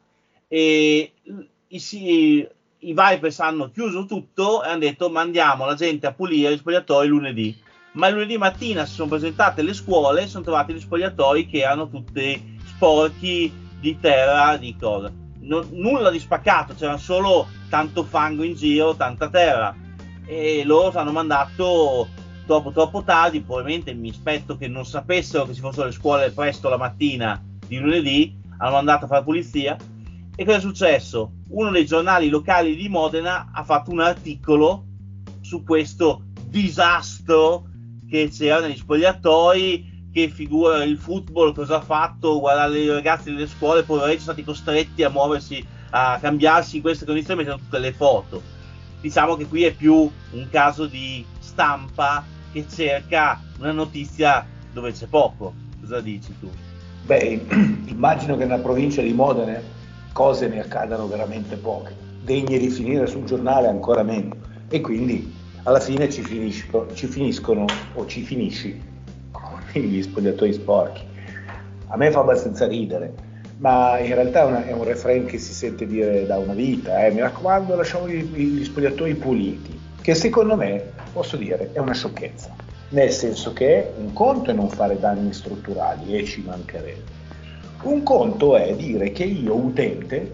e i, i, i Vipers hanno chiuso tutto e hanno detto mandiamo la gente a pulire gli spogliatoi lunedì. Ma il lunedì mattina si sono presentate le scuole e sono trovati gli spogliatoi che erano tutti sporchi di terra, di cosa, non, nulla di spaccato, c'era solo tanto fango in giro, tanta terra, e loro hanno mandato troppo troppo tardi. Probabilmente mi aspetto che non sapessero che ci fossero le scuole presto la mattina di lunedì, hanno mandato a fare pulizia. E cosa è successo? Uno dei giornali locali di Modena ha fatto un articolo su questo disastro che c'era negli spogliatoi, che figura il football, cosa ha fatto, guardare i ragazzi delle scuole, poveretti, sono stati costretti a muoversi, a cambiarsi in queste condizioni, mettendo tutte le foto. Diciamo che qui è più un caso di stampa che cerca una notizia dove c'è poco. Cosa dici tu?
Beh, immagino che nella provincia di Modena cose ne accadano veramente poche, degne di finire sul giornale ancora meno, e quindi alla fine ci, finisco, ci finiscono o ci finisci gli spogliatoi sporchi. A me fa abbastanza ridere, ma in realtà è, una, è un refrain che si sente dire da una vita, eh, mi raccomando lasciamo gli, gli spogliatoi puliti, che secondo me, posso dire, è una sciocchezza. nel senso che un conto è non fare danni strutturali, e ci mancherebbe. Un conto è dire che io, utente,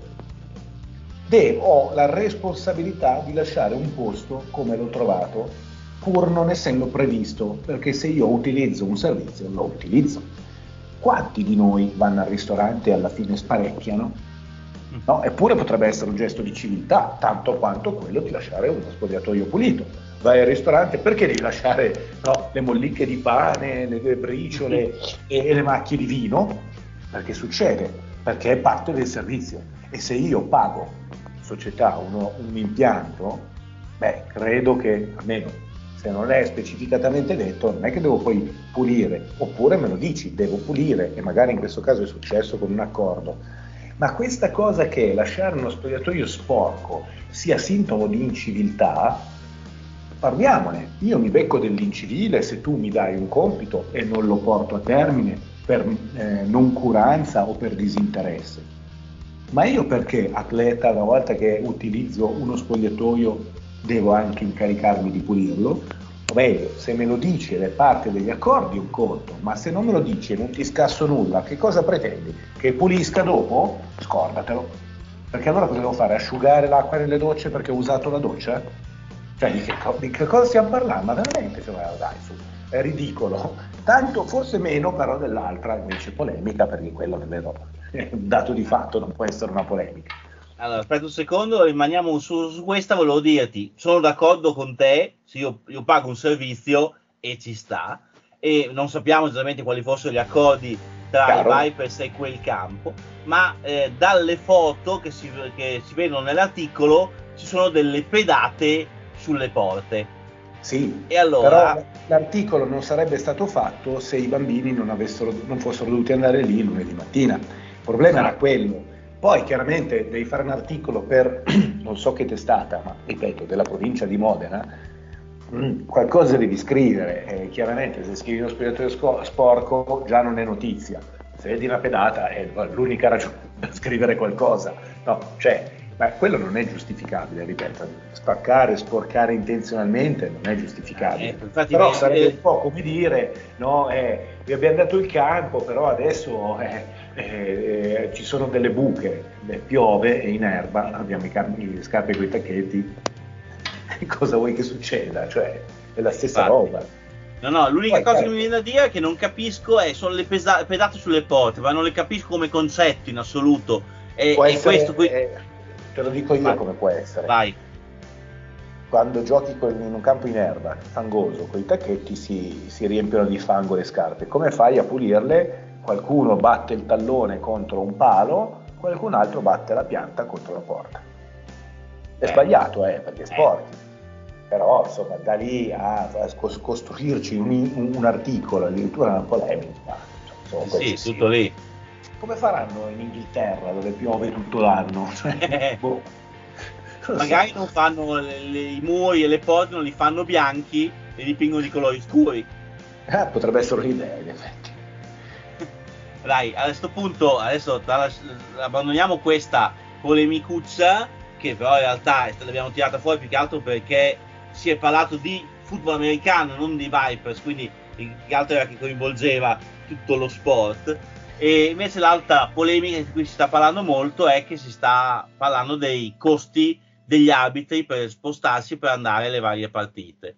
devo, ho la responsabilità di lasciare un posto come l'ho trovato, pur non essendo previsto, perché se io utilizzo un servizio, lo utilizzo. Quanti di noi vanno al ristorante e alla fine sparecchiano? No? Eppure potrebbe essere un gesto di civiltà, tanto quanto quello di lasciare uno spogliatoio pulito. Vai al ristorante, perché devi lasciare, no, le mollicche di pane, le, le briciole e, e le macchie di vino? Perché succede, perché è parte del servizio. E se io pago, società, uno, un impianto, beh, credo che, almeno se non è specificatamente detto, non è che devo poi pulire, oppure me lo dici, devo pulire, e magari in questo caso è successo con un accordo. Ma questa cosa che lasciare uno spogliatoio sporco sia sintomo di inciviltà, parliamone. Io mi becco dell'incivile se tu mi dai un compito e non lo porto a termine per eh, noncuranza o per disinteresse. Ma io perché, atleta, una volta che utilizzo uno spogliatoio, devo anche incaricarmi di pulirlo? O meglio, se me lo dici ed è parte degli accordi, un conto, ma se non me lo dici e non ti scasso nulla, che cosa pretendi? Che pulisca dopo? Scordatelo. Perché allora cosa devo fare? Asciugare l'acqua nelle docce perché ho usato la doccia? Cioè, di che, di che cosa stiamo parlando? Ma veramente, cioè, dai, su, è ridicolo. Tanto, forse meno però dell'altra, invece polemica, perché quello davvero è un dato di fatto, non può essere una polemica.
Allora, aspetta un secondo, rimaniamo su, su questa, volevo dirti, sono d'accordo con te, se io, io pago un servizio e ci sta, e non sappiamo esattamente quali fossero gli accordi tra Chiaro. i Vipers e quel campo, ma eh, dalle foto che si, che si vedono nell'articolo ci sono delle pedate sulle porte.
Sì,
e allora...
però l'articolo non sarebbe stato fatto se i bambini non, avessero, non fossero dovuti andare lì lunedì mattina. Il problema era quello. Poi chiaramente devi fare un articolo per, non so che testata, ma ripeto, della provincia di Modena, mh, qualcosa devi scrivere, e chiaramente se scrivi uno spogliatoio sco- sporco già non è notizia, se vedi una pedata è l'unica ragione per scrivere qualcosa, no, cioè, ma quello non è giustificabile, ripeto, spaccare, sporcare intenzionalmente non è giustificabile,
eh, infatti,
però
eh,
sarebbe
eh,
un po' come dire, no, eh, vi abbiamo dato il campo, però adesso... Eh, Eh, eh, ci sono delle buche, beh, piove e in erba abbiamo i, campi, le scarpe con i tacchetti, cosa vuoi che succeda? Cioè è la stessa
Infatti.
roba.
No, no, l'unica
Poi,
cosa
certo.
che mi viene da dire è che non capisco è, sono le pesa- pedate sulle porte, ma non le capisco come concetto in assoluto. E,
Può
e
essere,
questo qui...
eh, te lo dico io
Vai.
come può essere.
Vai.
Quando giochi con, in un campo in erba, fangoso, con i tacchetti si, si riempiono di fango le scarpe. Come fai a pulirle? Qualcuno batte il tallone contro un palo, qualcun altro batte la pianta contro la porta. È eh. sbagliato, eh, perché è sporco. Eh. Però, insomma, da lì a, a costruirci un, un articolo, addirittura una polemica. Insomma,
sì, sì, tutto lì.
Come faranno in Inghilterra, dove piove tutto l'anno? Cioè, boh.
Magari non fanno le, le, i muri e le porte, non li fanno bianchi e li dipingono di colori scuri.
Eh, potrebbe essere un'idea, in effetti.
Dai, a questo punto adesso abbandoniamo questa polemicuccia, che però in realtà l'abbiamo tirata fuori più che altro perché si è parlato di football americano, non di Vipers, quindi più che altro era che coinvolgeva tutto lo sport. E invece l'altra polemica di cui si sta parlando molto è che si sta parlando dei costi degli arbitri per spostarsi per andare alle varie partite.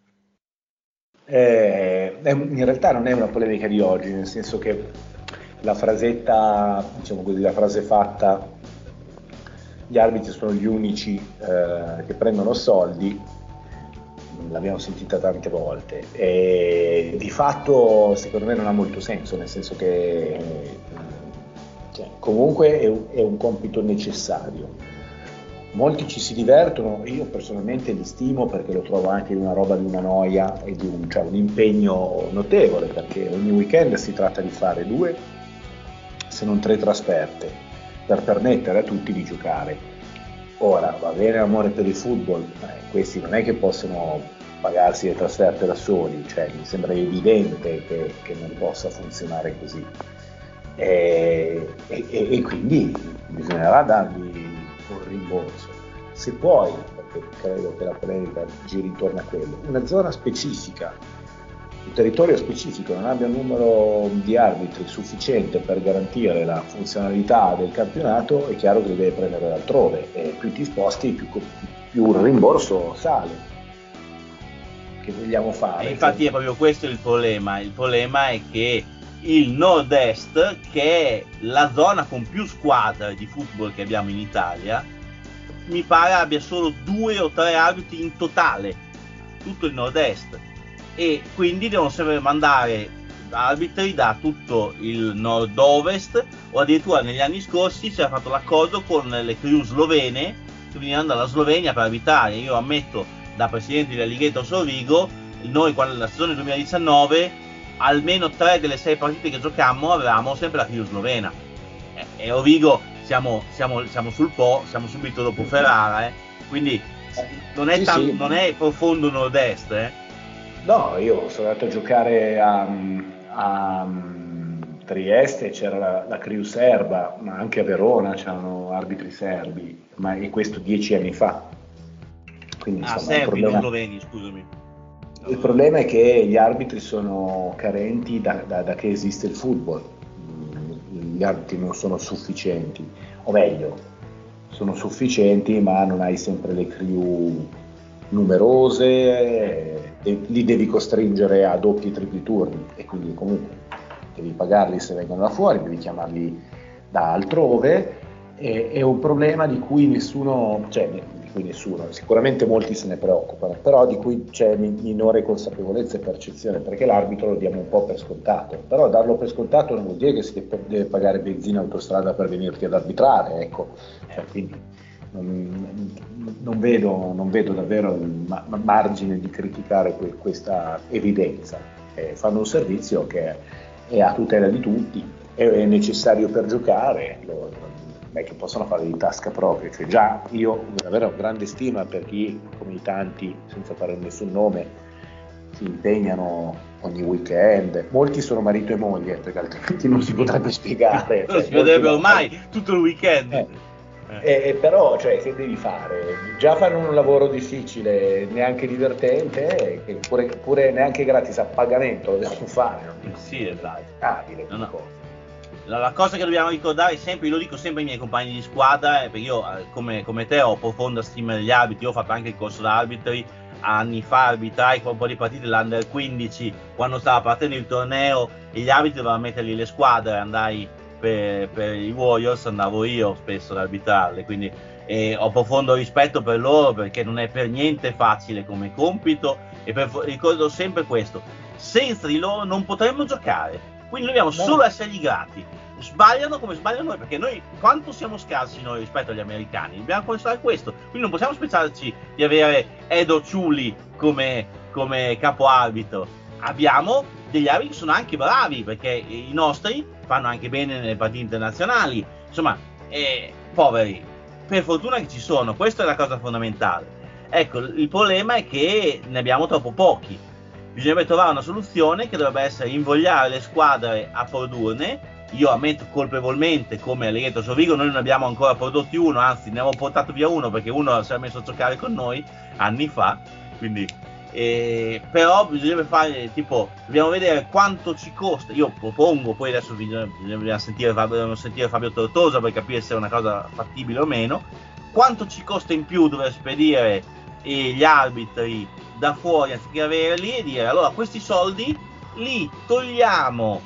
Eh, in realtà non è una polemica di oggi, nel senso che la frasetta, diciamo così, la frase fatta, gli arbitri sono gli unici eh, che prendono soldi, l'abbiamo sentita tante volte e di fatto secondo me non ha molto senso, nel senso che cioè, comunque è un, è un compito necessario. Molti ci si divertono, io personalmente li stimo perché lo trovo anche una roba di una noia e di un, cioè, un impegno notevole, perché ogni weekend si tratta di fare due, se non tre trasferte, per permettere a tutti di giocare. Ora, va bene l'amore per il football, eh, questi non è che possono pagarsi le trasferte da soli, cioè mi sembra evidente che, che non possa funzionare così. E, e, e quindi bisognerà dargli un rimborso. Se poi, perché credo che la polemica giri intorno a quello, una zona specifica un territorio specifico non abbia un numero di arbitri sufficiente per garantire la funzionalità del campionato, è chiaro che li deve prendere altrove, e più ti sposti più, più il rimborso sale. Che vogliamo fare?
E infatti è proprio questo il problema. Il problema è che il nord-est, che è la zona con più squadre di football che abbiamo in Italia, mi pare abbia solo due o tre arbitri in totale, tutto il nord-est, e quindi devono sempre mandare arbitri da tutto il nord-ovest, o addirittura negli anni scorsi si era fatto l'accordo con le crew slovene che venivano dalla Slovenia per arbitrare. Io ammetto, da presidente della Lighetto Sorvigo, noi quando la stagione duemiladiciannove almeno tre delle sei partite che giocammo avevamo sempre la crew slovena, e, e Rovigo siamo, siamo, siamo sul Po, siamo subito dopo Ferrara, eh. Quindi non è,
sì,
tan-
sì.
non è profondo nord-est, eh.
No, io sono andato a giocare a, a Trieste, c'era la, la crew serba, ma anche a Verona c'erano arbitri serbi, ma e questo dieci anni fa. Quindi,
Ah,
insomma, il
serbi,
problema,
non sloveni, scusami.
il problema è che gli arbitri sono carenti da, da, da che esiste il football. Gli arbitri non sono sufficienti, o meglio, sono sufficienti, ma non hai sempre le crew numerose, e li devi costringere a doppi e tripli turni, e quindi comunque devi pagarli se vengono da fuori, devi chiamarli da altrove. È, è un problema di cui nessuno, cioè di cui nessuno, sicuramente molti se ne preoccupano, però di cui c'è minore consapevolezza e percezione, perché l'arbitro lo diamo un po' per scontato, però darlo per scontato non vuol dire che si deve pagare benzina autostrada per venirti ad arbitrare, ecco. Cioè, quindi non, non, vedo, non vedo davvero il ma- margine di criticare que- questa evidenza. Eh, fanno un servizio che è a tutela di tutti, è, è necessario per giocare, lo, non è che possono fare di tasca propria. Cioè, già io davvero ho grande stima per chi, come i tanti, senza fare nessun nome, si impegnano ogni weekend. Molti sono marito e moglie, perché altrimenti non si potrebbe spiegare.
Non
Cioè,
si vedrebbe
molti-
ormai tutto il weekend.
Eh, eh, però, cioè, che devi fare? Già fanno un lavoro difficile, neanche divertente, che pure, pure neanche gratis a pagamento lo devono fare. Non dico,
Sì, esatto.
accettabile,
No, no.
cosa.
La, la cosa che dobbiamo ricordare sempre, io lo dico sempre ai miei compagni di squadra, eh, perché io eh, come, come te ho profonda stima degli arbitri, io ho fatto anche il corso da arbitri, anni fa arbitrai un po' di partite dell'Under quindici, quando stava partendo il torneo e gli arbitri dovevano metterli le squadre, andai per, per i Warriors, andavo io spesso ad arbitrarle, quindi eh, ho profondo rispetto per loro, perché non è per niente facile come compito, e per, ricordo sempre questo: senza di loro non potremmo giocare. Quindi noi dobbiamo solo essergli grati. Sbagliano come sbagliano noi, perché noi quanto siamo scarsi noi rispetto agli americani, dobbiamo considerare questo. Quindi non possiamo aspettarci di avere Edo Ciulli come, come capo arbitro. Abbiamo degli arbitri che sono anche bravi, perché i nostri fanno anche bene nelle partite internazionali. Insomma, eh, poveri, per fortuna che ci sono, questa è la cosa fondamentale. Ecco, il problema è che ne abbiamo troppo pochi. Bisognerebbe trovare una soluzione che dovrebbe essere invogliare le squadre a produrne. Io ammetto colpevolmente, come Lighetto Sorvigo, noi non abbiamo ancora prodotti uno, anzi ne avevo portato via uno perché uno si è messo a giocare con noi anni fa, quindi eh, però bisognerebbe fare tipo, dobbiamo vedere quanto ci costa. Io propongo, poi adesso bisogna, bisogna sentire, dobbiamo sentire Fabio Tortosa per capire se è una cosa fattibile o meno, quanto ci costa in più dover spedire eh, gli arbitri da fuori anziché averli, e dire allora questi soldi li togliamo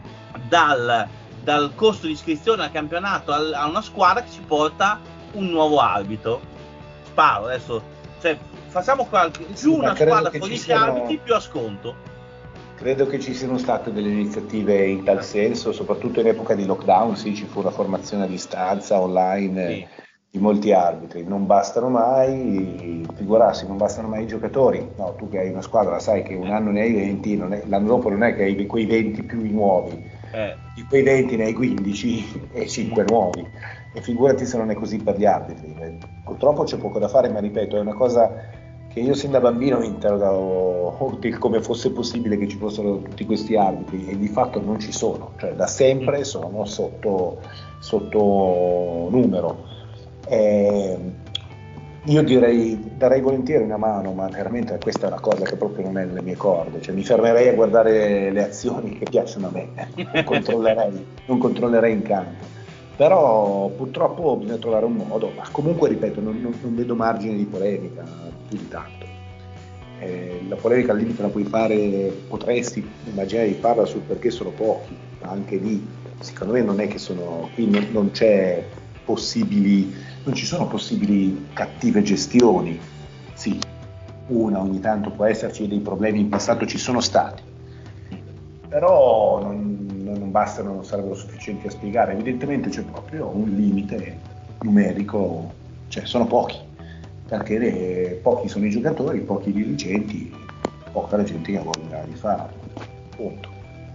dal, dal costo di iscrizione al campionato al, a una squadra che ci porta un nuovo arbitro. Sparo adesso, cioè facciamo qualche, più
Sì,
una squadra fornisce
siano...
arbitri, più a sconto.
Credo che ci siano state delle iniziative in tal senso, soprattutto in epoca di lockdown. Sì, ci fu una formazione a distanza online. Sì. Di molti arbitri. Non bastano mai, figurarsi, non bastano mai i giocatori. No, tu che hai una squadra sai che un anno ne hai venti, non è, l'anno dopo non è che hai quei venti più i nuovi, eh. Di quei venti ne hai quindici e cinque nuovi, e figurati se non è così per gli arbitri. Purtroppo c'è poco da fare, ma ripeto, è una cosa che io sin da bambino mi interrogavo come fosse possibile che ci fossero tutti questi arbitri, e di fatto non ci sono, cioè da sempre sono sotto, sotto numero. Eh, Io direi, darei volentieri una mano, ma veramente questa è una cosa che proprio non è nelle mie corde, cioè mi fermerei a guardare le azioni che piacciono a me, non controllerei, non controllerei in campo, però purtroppo bisogna trovare un modo, ma comunque ripeto, non, non, non vedo margine di polemica più di tanto. Eh, la polemica al limite la puoi fare, potresti immaginare di farla sul perché sono pochi, ma anche lì secondo me non è che sono, qui non, non c'è possibili, non ci sono possibili cattive gestioni, sì, una ogni tanto può esserci, dei problemi in passato ci sono stati, però non, non bastano, non sarebbero sufficienti a spiegare, evidentemente c'è proprio un limite numerico, cioè sono pochi, perché le, pochi sono i giocatori, pochi i dirigenti, poca la gente che ha voglia di farlo, punto.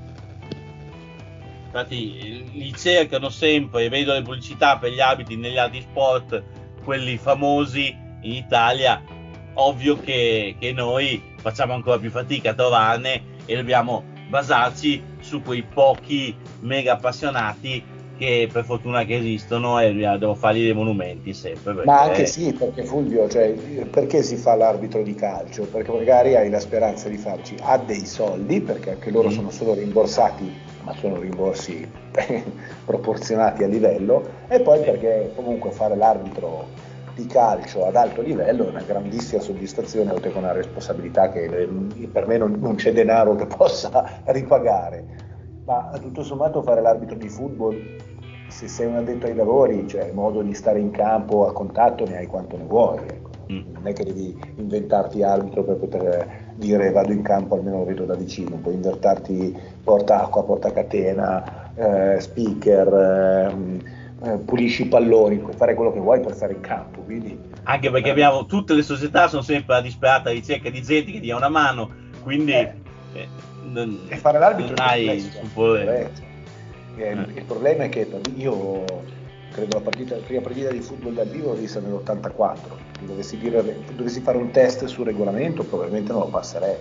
Infatti li cercano sempre, vedo le pubblicità per gli arbitri negli altri sport, quelli famosi in Italia, ovvio che, che noi facciamo ancora più fatica a trovarne e dobbiamo basarci su quei pochi mega appassionati che per fortuna che esistono e devo fargli dei monumenti sempre. Perché...
Ma anche sì, perché Fulvio, cioè, perché si fa l'arbitro di calcio? Perché magari hai la speranza di farci, ha dei soldi, perché anche loro mm. sono solo rimborsati, ma sono rimborsi proporzionati a livello, e poi perché comunque fare l'arbitro di calcio ad alto livello è una grandissima soddisfazione, oltre che una responsabilità che per me non, non c'è denaro che possa ripagare, ma tutto sommato fare l'arbitro di football, se sei un addetto ai lavori, cioè modo di stare in campo a contatto ne hai quanto ne vuoi, ecco. Mm. Non è che devi inventarti arbitro per poter dire vado in campo, almeno lo vedo da vicino, puoi inventarti porta acqua, porta catena, eh, speaker, eh, pulisci i palloni, puoi fare quello che vuoi per stare in campo, quindi...
Anche perché eh. abbiamo, tutte le società sono sempre alla disperata ricerca di gente che dia una mano, quindi
eh.
Eh, non,
e fare l'arbitro
non hai un problema.
Eh. Il, il problema è che io credo la, partita, la prima partita di football dal vivo l'ho vista nell'ottantaquattro, dovessi, dire, dovessi fare un test sul regolamento probabilmente non lo passerei,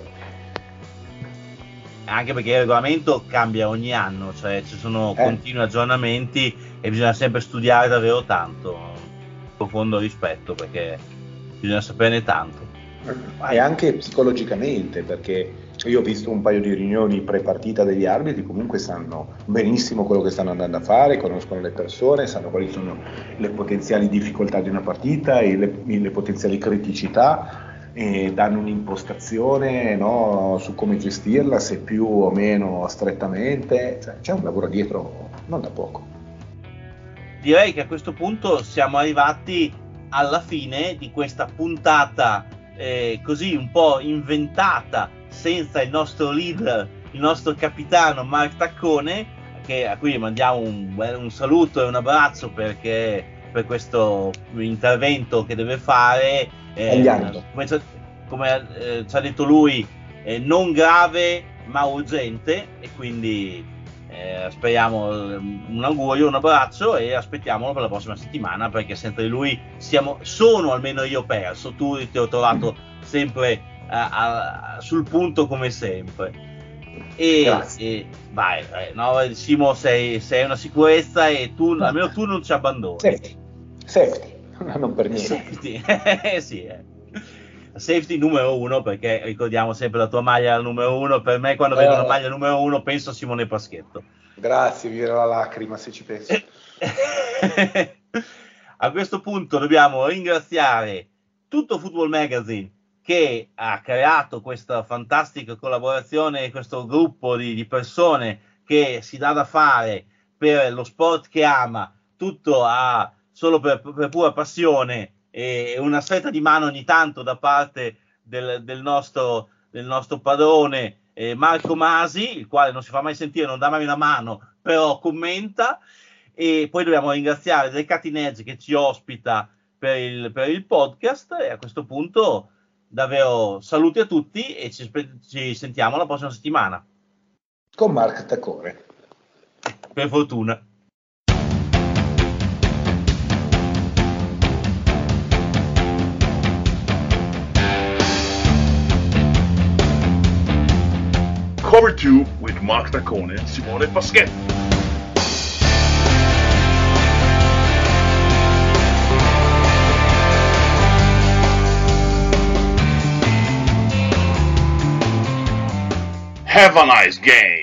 anche perché il regolamento cambia ogni anno, cioè ci sono eh. continui aggiornamenti e bisogna sempre studiare davvero tanto, profondo rispetto, perché bisogna saperne tanto,
e anche psicologicamente, perché io ho visto un paio di riunioni pre-partita degli arbitri, comunque sanno benissimo quello che stanno andando a fare, conoscono le persone, sanno quali sono le potenziali difficoltà di una partita e le, le potenziali criticità, e danno un'impostazione, no, su come gestirla, se più o meno strettamente, cioè, c'è un lavoro dietro non da poco.
Direi che a questo punto siamo arrivati alla fine di questa puntata eh, così un po' inventata, senza il nostro leader, il nostro capitano Mark Taccone, che, a cui mandiamo un, un saluto e un abbraccio perché per questo intervento che deve fare, eh, come, come eh, ci ha detto lui, eh, non grave ma urgente, e quindi eh, speriamo un augurio, un abbraccio e aspettiamolo per la prossima settimana, perché senza di lui siamo, sono almeno io perso. Tu ti ho trovato sempre A, a, sul punto come sempre, e, e vai, vai no, Simo, sei, sei una sicurezza e tu, almeno tu non ci abbandoni.
Safety, safety. Non per niente.
Safety. Sì, eh. Safety numero uno, perché ricordiamo sempre la tua maglia numero uno. Per me quando eh, vedo una maglia numero uno penso a Simone Paschetto.
Grazie, mi viene la lacrima se ci penso.
A questo punto dobbiamo ringraziare tutto Football Magazine, che ha creato questa fantastica collaborazione, questo gruppo di, di persone che si dà da fare per lo sport che ama, tutto a, solo per, per pura passione, e una stretta di mano ogni tanto da parte del, del, nostro, del nostro padrone eh, Marco Masi, il quale non si fa mai sentire, non dà mai una mano, però commenta. E poi dobbiamo ringraziare The Cutting Edge che ci ospita per il, per il podcast, e a questo punto davvero saluti a tutti e ci, ci sentiamo la prossima settimana
con Mark Taccone,
per fortuna.
Cover two with Mark Taccone and Simone Paschetto. Have a nice game.